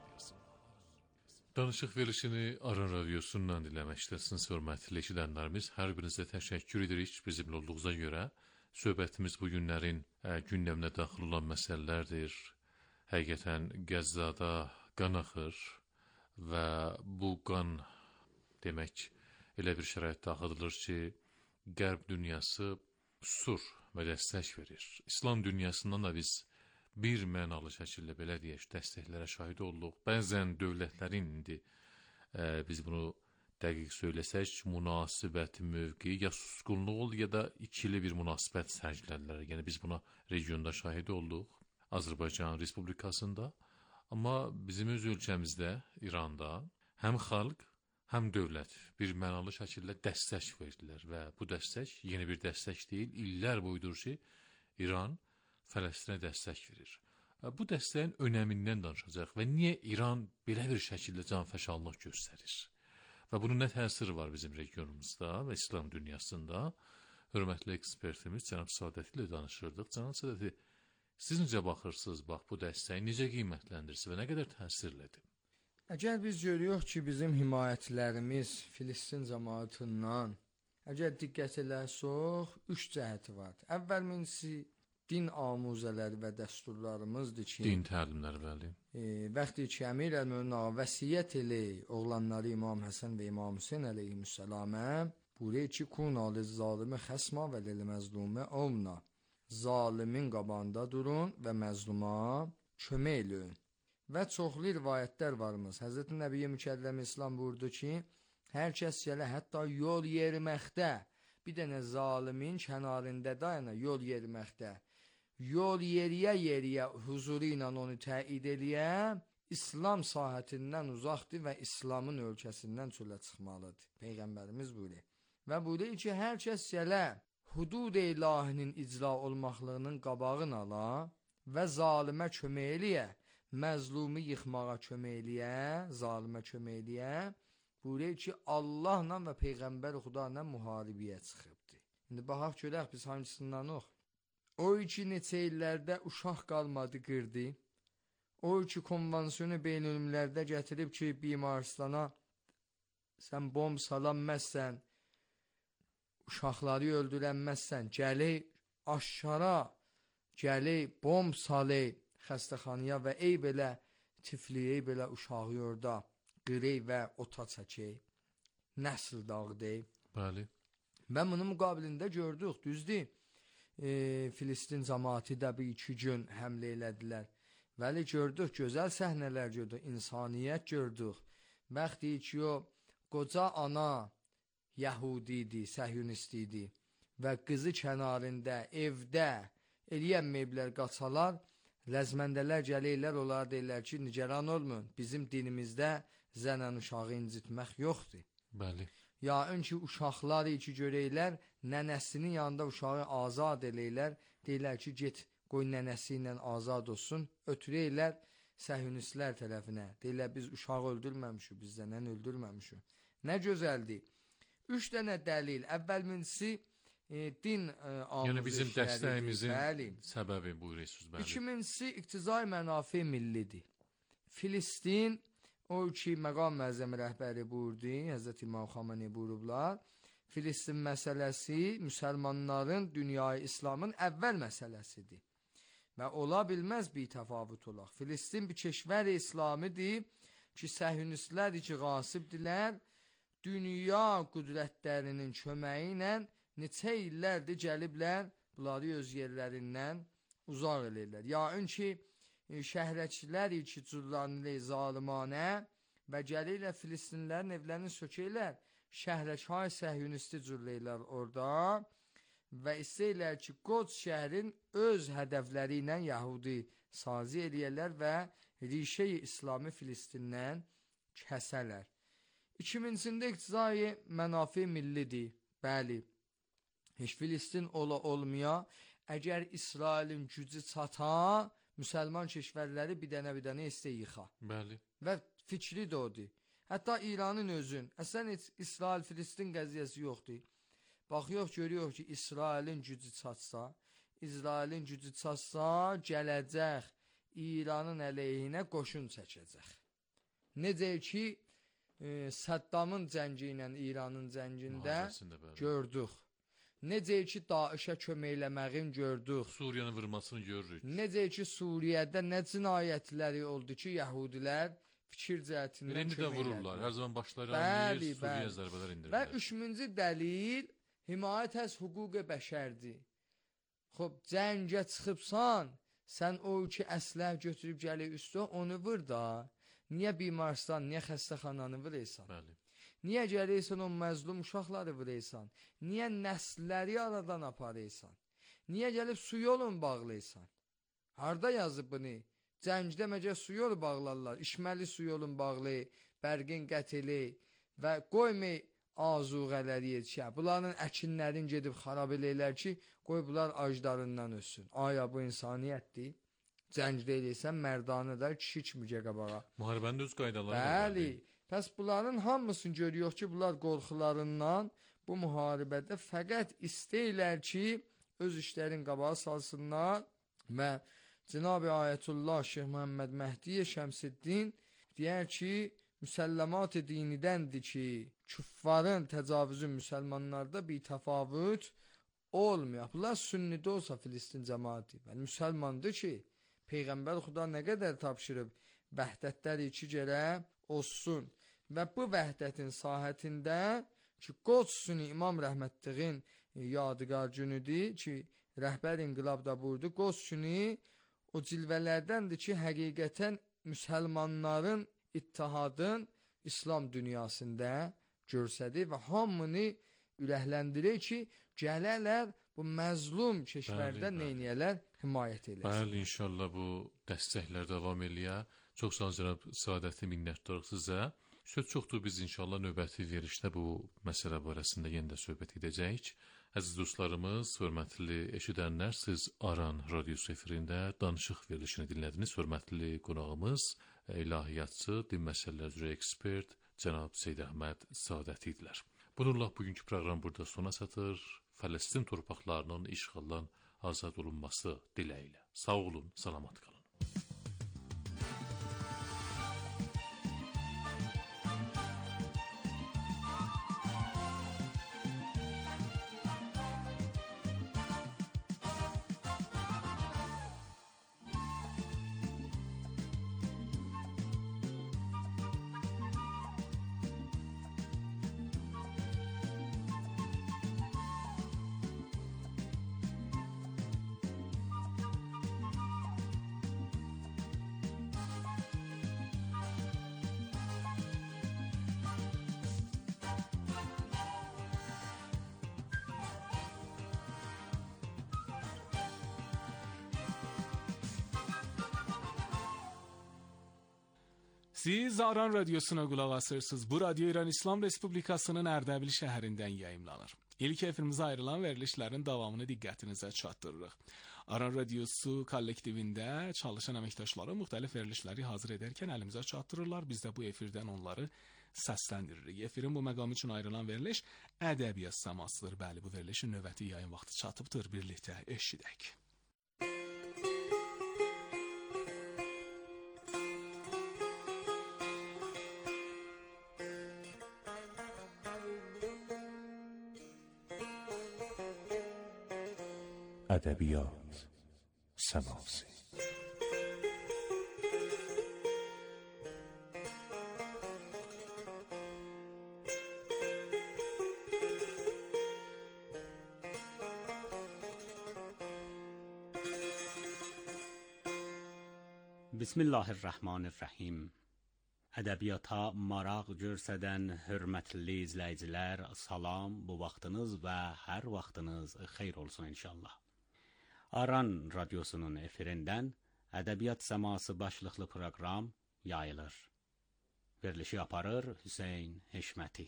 Danışıq verilişini Aran Radiosundan dinləməkdəsiniz, hörmətli eşidənlərimiz. Hər birinizə təşəkkür edirik bizimlə olduğunuza görə. Söhbətimiz bu günlərin ə, gündəminə daxil olan məsələlərdir. Həqiqətən Qəzzada qan axır və bu qan demək elə bir şərait daxildir ki, Qərb dünyası sur və dəstək verir. İslam dünyasından da biz bir mənalı şəkildə belə deyək, dəstəklərə şahid olduq. Bəzən dövlətlərin indi e, biz bunu dəqiq söyləsək, münasibət mövqeyi ya susqunluq oldu, ya da ikili bir münasibət sərgilərlər. Yəni biz buna regionda şahid olduq, Azərbaycan Respublikasında. Amma bizim öz ölkəmizdə, İranda, həm xalq, həm dövlət bir mənalı şəkildə dəstək verdilər və bu dəstək yeni bir dəstək deyil, illər boyudur ki, İran Fələstinə dəstək verir. Bu dəstəyin önəmindən danışacaq və niyə İran belə bir şəkildə canfəşanlıq göstərir? Və bunun nə təsiri var bizim regionumuzda və İslam dünyasında? Hörmətli ekspertimiz Cənab Sadəti ilə danışırdıq. Cənab Sadəti, Siz necə baxırsınız, bax bu dəstəyi necə qiymətləndirirsiniz və nə qədər təsirlidir? Əgər biz görüyoruz ki, bizim himayətlərimiz Filistin cəmaatından, əgər diqqət eləsək, üç cəhəti var. Əvvəl birincisi din amuzələri və dəsturlarımızdır ki, Din təlimləri, bəli. e, vəqti ki, Əmir əl-Mömin ağa vəsiyyət elə oğlanları İmam Həsən və İmam Hüseyn əleyhissalamə buyuruyor ki, kunalı zalimi xəsma və lil-məzlumə ovna. Zalimin qabağında durun və məzluma kömək eləyin. Və çoxlu rivayətlər varımız. Həzrəti Nəbiyyə Mükərrəm İslam buyurdu ki, hər kəs gələ hətta yol yeriməkdə, bir dənə zalimin kənarında dayana yol yeriməkdə, yol yeriyə yeriyə huzuru ilə onu təid eləyə, İslam sahətindən uzaqdır və İslamın ölkəsindən çölə çıxmalıdır. Peyğəmbərimiz buyuruyor. Və buyuruyor ki, hər kəs gələ hudud-i ilahinin icra olmaqlığının qabağını ala və zalimə kömək eləyə, məzlumi yıxmağa kömək eləyə, zalimə kömək eləyə, buyuruyor ki, Allahla və Peyğəmbər Xudanla müharibəyə çıxıbdır. İndi baxaq görək biz hangisindən ox. O iki neçə illərdə uşaq qalmadı qırdı. O iki konvansiyonu beynülmlərdə gətirib ki, Bimaristana sən bomb salanməzsən, uşaqları öldürənməzsən, gələk aşkara, gələk bomb salək xəstəxanaya və ey belə tifliyə, belə uşağı orada qırək və ota çəkək, nəsl dağıdək. Bəli. Və bunun müqabilində gördük, düzdür. E, Filistin cəmaati də bir iki gün həmlə elədilər. Vəli gördük, gözəl səhnələr gördük, insaniyyət gördük. Bəxti ki, o qoca ana Yəhudi idi, Səhyunist idi və qızı kənarında, evdə eləyənməyiblər qaçalar, ləzməndələr gəlirlər, onlar deyirlər ki, nigeran olmayın, bizim dinimizdə zənən uşağı incitmək yoxdur. Bəli. Ya önki uşaqları ki görəklər, nənəsinin yanında uşağı azad eləyirlər, deyirlər ki, get qoy nənəsi ilə azad olsun, ötürəklər Səhyunistlər tərəfinə, deyirlər biz uşağı öldürməmişik, biz zənən öldürməmişik. Nə gözəldir. Üç dənə dəlil, əvvəl birincisi e, din e, Yəni bizim dəstəyimizin bəli. səbəbi buyuruyorsunuz, bəli. İkincisi iqtizai mənafi millidir. Filistin, o ki məqam məzəm rəhbəri buyurdu, Həzrət İmam Xamenei buyurublar, Filistin məsələsi müsəlmanların dünyayı İslamın əvvəl məsələsidir. Və ola bilməz bir təfavüt olaq. Filistin bir keşvər-i İslamidir ki, səhyunistlər ki, qasibdirlər, dünya qüdrətlərinin köməyi ilə neçə illərdir gəliblər, bunları öz yerlərindən uzaq eləyirlər. Yaın ki, şəhrəkilər ki, cürlanlı zalimanə və gəlirlər Filistinlərin evlərini sökəylər, şəhrəkay səhyunisti cürləyirlər orada və istəyirlər ki, Qods şəhrin öz hədəfləri ilə Yahudi sazi eləyərlər və rişə-i İslami Filistindən kəsələr. İkincində iqtizai mənafi millidir. Bəli, heç Filistin ola olmaya, əgər İsrailin gücü çata, müsəlman keşvərləri bir dənə bir dənə istə yıxa. Bəli. Və fikri də odur. Hətta İranın özün, əslən İsrail-Filistin qəziyyəsi yoxdur. Baxıyıq, görüyoruz ki, İsrailin gücü çatsa, İsrailin gücü çatsa, gələcək İranın əleyhinə qoşun çəkəcək. Necə ki, e, Səddamın cəngi ilə İranın cəngində gördük. Necə ki, Daişə köməkləməğin gördük. Suriyanın vurmasını görürük. Necə ki, Suriyədə nə cinayətləri oldu ki, Yəhudilər fikir cəhətindən kömək elədilər. vururlar. Hər zaman başları Bəli, alınır, Suriyə bəli. zərbələr Və indirirlər. üçüncü dəlil himayət əz hüquq-i bəşərdir. Xob, cəngə çıxıbsan, sən o ki əsləh götürüb gəlir üstə, onu vur da. Niyə bimarstan, niyə xəstəxananı vuraysan? Bəli. Niyə gəlirsən o məzlum uşaqları vuraysan? Niyə nəsləri aradan aparaysan? Niyə gəlib su yolun bağlaysan? Harada yazıb bunu? Cəngdə məcə su yolu bağlarlar, içməli su yolun bağlı, bərqin qətili və qoymay azuğələri yetişə. Bunların əkinlərin gedib xarab eləyirlər ki, qoy bunlar acdarından ölsün. Aya bu insaniyyətdir. Cəngdə eləysən mərdanə də kişi kimi qabağa. Müharibənin öz qaydaları var. Bəli. Pəs bunların hamısını görüyor ki, bunlar qorxularından bu müharibədə fəqət istəyirlər ki, öz işlərin qabağa salsınlar və Cənab-ı Ayətullah Şeyx Muhammed Mehdi Şəmsəddin deyər ki, müsəlləmat-ı dinidəndir ki, küffarın təcavüzü müsəlmanlarda bir təfavüt olmuyor. Bunlar sünnidə olsa Filistin cəmaati. Yəni müsəlmandır ki, Peyğəmbər Xuda nə qədər tapşırıb, vəhdətlər iki gərə olsun. Və bu vəhdətin sahətində ki, Qodsuni İmam Rəhmətliğin yadigar günüdür ki, rəhbər inqilab da buyurdu. Qodsuni o cilvələrdəndir ki, həqiqətən müsəlmanların ittihadın İslam dünyasında görsədir və hamını ürəkləndirir ki, gələrlər bu məzlum keşvərdə neyniyələr, himayət eləsin. Bəli, inşallah bu dəstəklər davam eləyə. Çox sağ olun cənab Saadəti, minnətdarıq sizə. Söz çoxdur, biz inşallah növbəti verişdə bu məsələ barəsində yenə də söhbət edəcəyik. Əziz dostlarımız, hörmətli eşidənlər, siz Aran radiosu efirində danışıq verilişini dinlədiniz. Hörmətli qonağımız, ilahiyyatçı, din məsələləri üzrə ekspert cənab Seyyid Əhməd Saadəti idilər. Bununla bugünkü proqram burada sona çatır. Fələstin torpaqlarının işğaldan azad olunması diləyilə. Sağ olun, salamat qalın. Siz Aran Radyosuna qulaq asırsınız. Bu radyo İran İslam Respublikasının Ərdəbil şəhərindən yayımlanır. İlk efirimizə ayrılan verilişlərin davamını diqqətinizə çatdırırıq. Aran Radyosu kollektivində çalışan əməkdaşları müxtəlif verilişləri hazır edərkən əlimizə çatdırırlar. Biz də bu efirdən onları səsləndiririk. Efirin bu məqamı üçün ayrılan veriliş ədəbiyyat səmasıdır. Bəli, bu verilişin növbəti yayın vaxtı çatıbdır. Birlikdə eşidək. ادبیات سماسی بسم الله الرحمن الرحیم. Ədəbiyyata maraq göstərən hörmətli izləyicilər, salam, bu vaxtınız və hər vaxtınız xeyir olsun inşallah. Aran radyosunun efirindən Ədəbiyyat Səması başlıqlı proqram yayılır. Verilişi aparır Hüseyn Heşməti.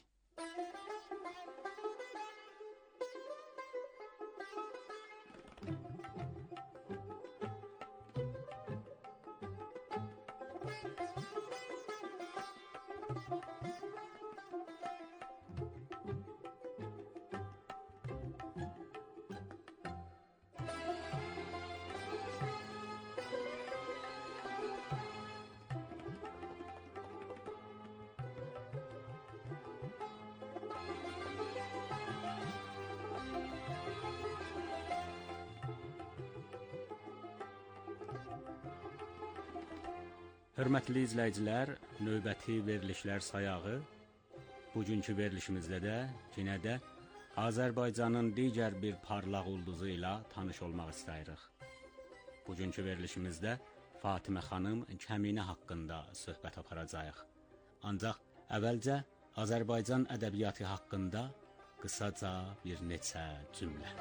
Hörmətli izləyicilər, növbəti verilişlər sayağı, bugünkü verilişimizdə də yenə də Azərbaycanın digər bir parlaq ulduzu ilə tanış olmaq istəyirik. Bugünkü verilişimizdə Fatimə xanım Kəminə haqqında söhbət aparacağıq. Ancaq əvvəlcə Azərbaycan ədəbiyyatı haqqında qısaca bir neçə cümlə.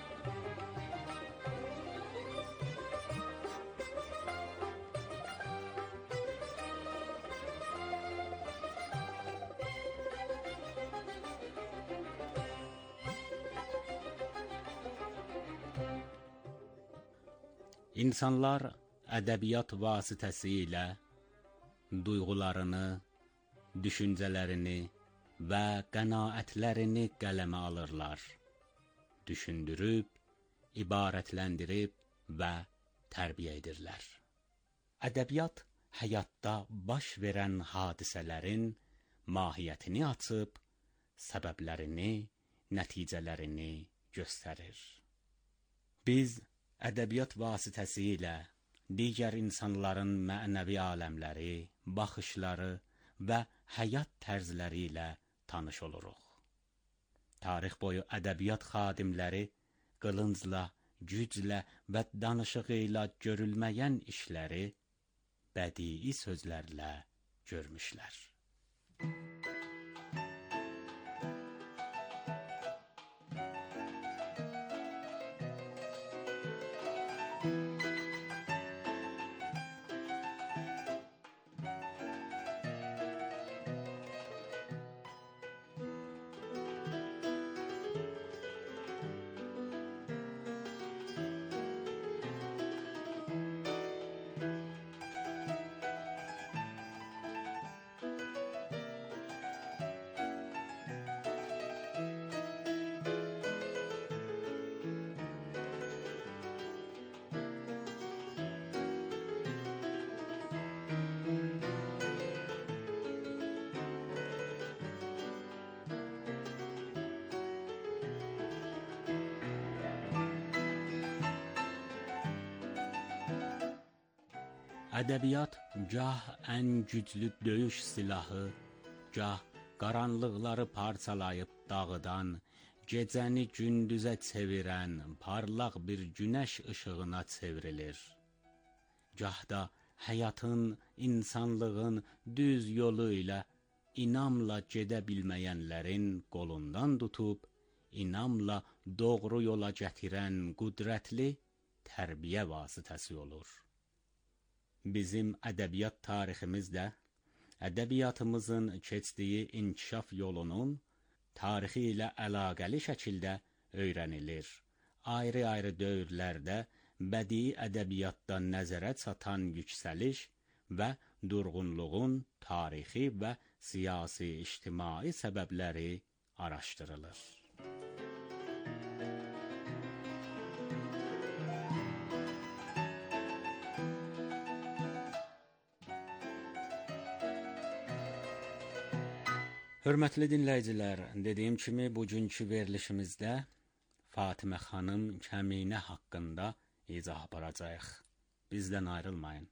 İnsanlar ədəbiyyat vasitəsilə duyğularını, düşüncələrini və qənaətlərini qələmə alırlar. Düşündürüb, ibarətləndirib və tərbiyə edirlər. Ədəbiyyat həyatda baş verən hadisələrin mahiyyətini açıb, səbəblərini, nəticələrini göstərir. Biz ədəbiyyat vasitəsilə digər insanların mənəvi aləmləri, baxışları və həyat tərzləri ilə tanış oluruq. Tarix boyu ədəbiyyat xadimləri qılıncla, güclə və danışığı ilə görülməyən işləri bədii sözlərlə görmüşlər. Ədəbiyyat gah ən güclü döyüş silahı, gah qaranlıqları parçalayıb dağıdan, gecəni gündüzə çevirən parlaq bir günəş işığına çevrilir. Gah da həyatın, insanlığın düz yolu ilə inamla gedə bilməyənlərin qolundan tutub, inamla doğru yola gətirən qüdrətli tərbiyə vasitəsi olur. Bizim ədəbiyyat tariximizdə ədəbiyyatımızın keçdiyi inkişaf yolunun tarixi ilə əlaqəli şəkildə öyrənilir. Ayrı-ayrı dövrlərdə bədii ədəbiyyatda nəzərə çatan yüksəliş və durğunluğun tarixi və siyasi ictimai səbəbləri araşdırılır. Hörmətli dinləyicilər, dediyim kimi bugünkü verilişimizdə Fatimə xanım Kəminə haqqında izah aparacağıq. Bizdən ayrılmayın.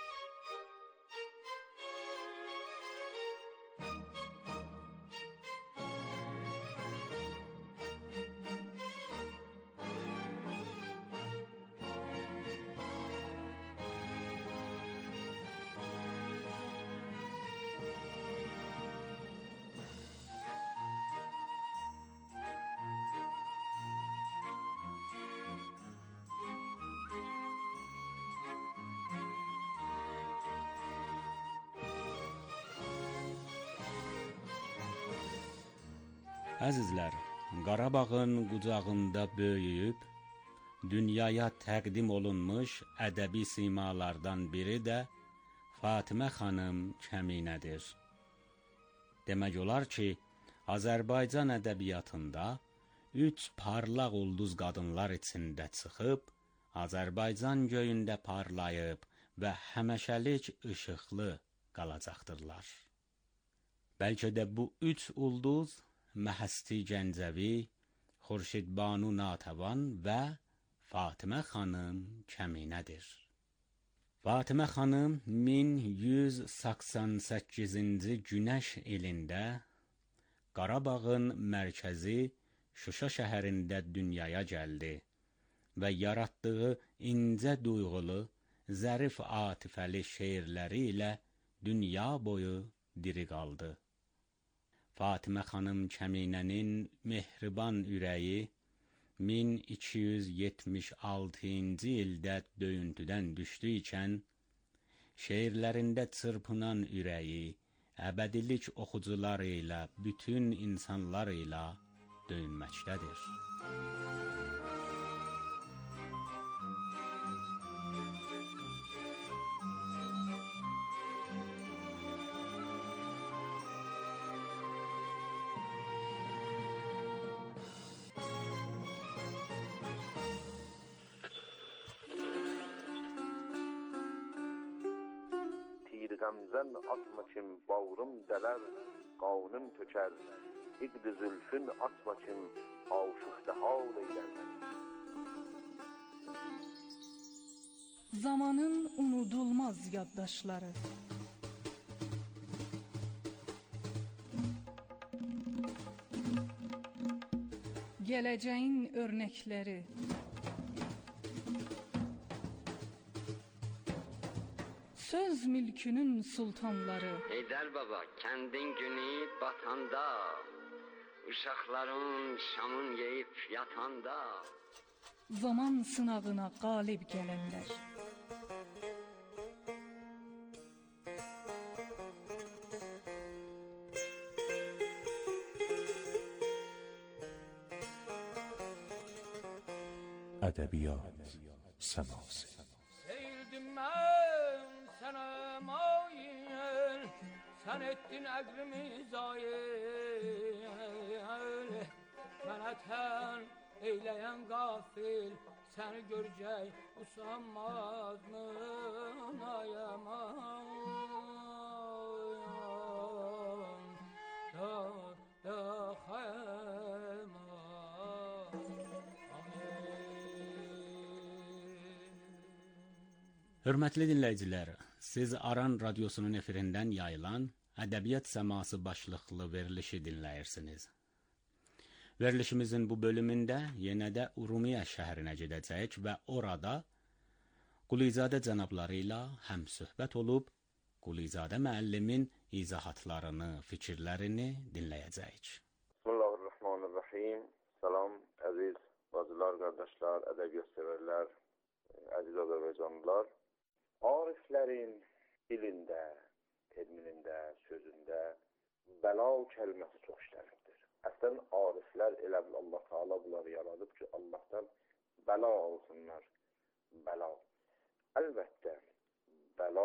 Əzizlər, Qarabağın qucağında böyüyüb, dünyaya təqdim olunmuş ədəbi simalardan biri də Fatimə xanım Kəminədir. Demək olar ki, Azərbaycan ədəbiyyatında üç parlaq ulduz qadınlar içində çıxıb, Azərbaycan göyündə parlayıb və həməşəlik işıqlı qalacaqdırlar. Bəlkə də bu üç ulduz Məhəsti Gəncəvi, Xurşid Banu Natəvan və Fatimə xanım Kəminədir. Fatimə xanım min yüz səksən səkkizinci günəş ilində Qarabağın mərkəzi Şuşa şəhərində dünyaya gəldi və yaratdığı incə duyğulu, zərif atifəli şeirləri ilə dünya boyu diri qaldı. Fatimə xanım Kəminənin mehriban ürəyi min iki yüz yetmiş altıncı ildə döyüntüdən düşdüykən, şeirlərində çırpınan ürəyi, əbədilik oxucuları ilə, bütün insanlar ilə döyünməkdədir. غمزن atma kim bağrım dələr, qanun tökər. İqd zülfün atma kim aşıqda hal eylər. Zamanın unudulmaz yaddaşları. Geleceğin örnekleri. Söz mülkünün sultanları. Heydər baba, kendin günü batanda, uşaqların şamın yeyip yatanda, Zaman sınavına galip gelenler. ادبیات سماسی. Seyirdim ben sana mail, sen ettin əqrimi zayil. Mənə tən eyleyen gafil, seni görecek usanmaz mı ayaman? Da da xayman. Hörmətli dinləyicilər, siz Aran radiosunun efirindən yayılan Ədəbiyyat Səması başlıqlı verilişi dinləyirsiniz. Verilişimizin bu bölümündə yenə də Urumiyyə şəhərinə gedəcəyik və orada Qulizadə cənabları ilə həmsöhbət olub, Qulizadə müəllimin izahatlarını, fikirlərini dinləyəcəyik. Bismillahirrahmanirrahim. Salam, əziz bacılar, qardaşlar, ədəbiyyat sevərlər, əziz Azərbaycanlılar. Ariflərin dilində, terminində, sözündə bəla kəlməsi çox işlənibdir. Əslən, ariflər elə bil Allah Teala bunları yaradıb ki, Allahdan bəla alsınlar, bəla. Əlbəttə, bəla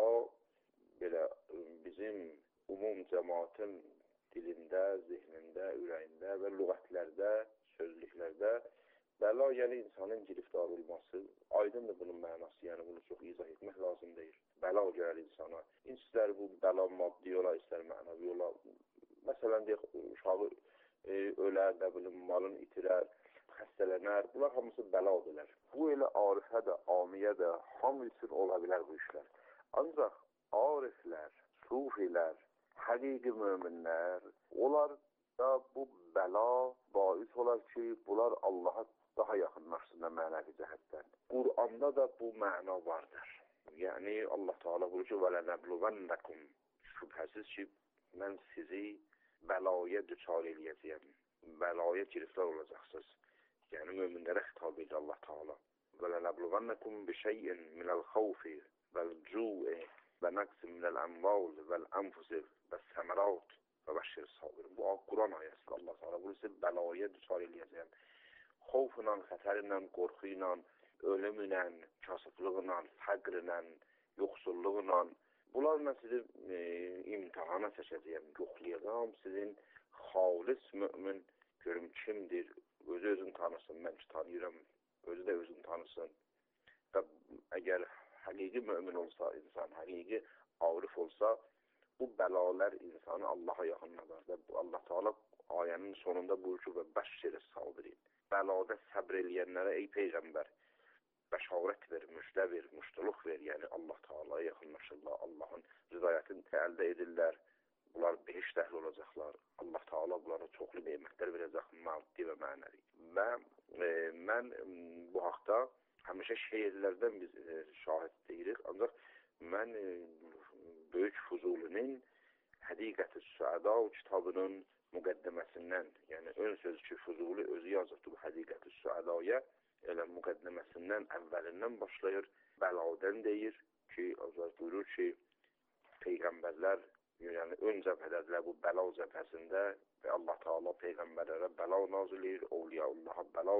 belə bizim umum cəmaatın dilində, zihnində, ürəyində və lüğətlərdə, sözlüklərdə bəla, yəni insanın giriftar olması, aydındır bunun mənası, yəni bunu çox izah etmək lazım deyil. Bəla gəlir insana. İstər bu bəla maddi ola, istər mənəvi ola. Məsələn, deyək, uşağı e, ölər, nə bilim, malını itirər, xəstələnər. Bunlar hamısı bəladırlar. Bu elə arifə də, amiyə də, hamı üçün ola bilər bu işlər. Ancaq ariflər, sufilər, həqiqi möminlər, onlar da bu bəla bais olar ki, bunlar Allaha daha yaxınlaşsınlar mənəvi cəhətdən. Qur'anda da bu məna vardır. Yəni Allah Teala buyurur ki: "Və lənəbluvannakum." Şübhəsiz ki, mən sizi bəlaya düçar eləyəcəyəm. Bəlaya giriftar olacaqsınız. Yəni möminlərə xitab edir Allah Teala. "Və lənəbluvannakum bi şey'in minəl xawfi vəl-cu'i və naqsin minəl amval vəl-anfusi vəs-səmərat və bəşşir sabirin." Bu Quran ayəsidir. Allah Teala buyurur ki, bəlaya düçar eləyəcəyəm. Xovla, xətərlə, qorxu ilə, ölümlə, kasıflıqla, fəqrlə, yoxsulluqla, bunlarla sizi e, imtihana çəkəcəyəm, yoxlayacağım sizin xalis mümin, görüm kimdir, özü özünü tanısın, mən ki tanıyıram, özü də özünü tanısın. Və əgər həqiqi mümin olsa insan, həqiqi arif olsa, bu bəlalar insanı Allaha yaxınladar. Və Allah Teala ayənin sonunda buyurur ki, və bəşşir sabirin. Bəlada səbr eləyənlərə ey Peyğəmbər, bəşarət ver, müjdə ver, müştuluq ver. Yəni Allah Teala'ya yaxınlaşırlar, Allahın rızayətini əldə edirlər. Bunlar behişt əhli olacaqlar. Allah Teala bunlara çoxlu nemətlər verəcək, maddi və mənəvi. Və e, mən bu haqda həmişə şeirlərdən biz e, şahid deyirik. Ancaq mən e, Böyük Fuzulinin Həqiqət-i Süəda kitabının müqəddəməsindən, yəni ön sözü ki, Fuzuli özü yazıbdır bu Həqiqət-i Süədaya, elə müqəddəməsindən, əvvəlindən başlayır, bəladən deyir ki, azar buyurur ki, Peyğəmbərlər, yəni ön cəbhədədirlər bu bəla cəbhəsində və Allah Teala Peyğəmbərlərə bəla nazil edir, Avliyaullaha bəla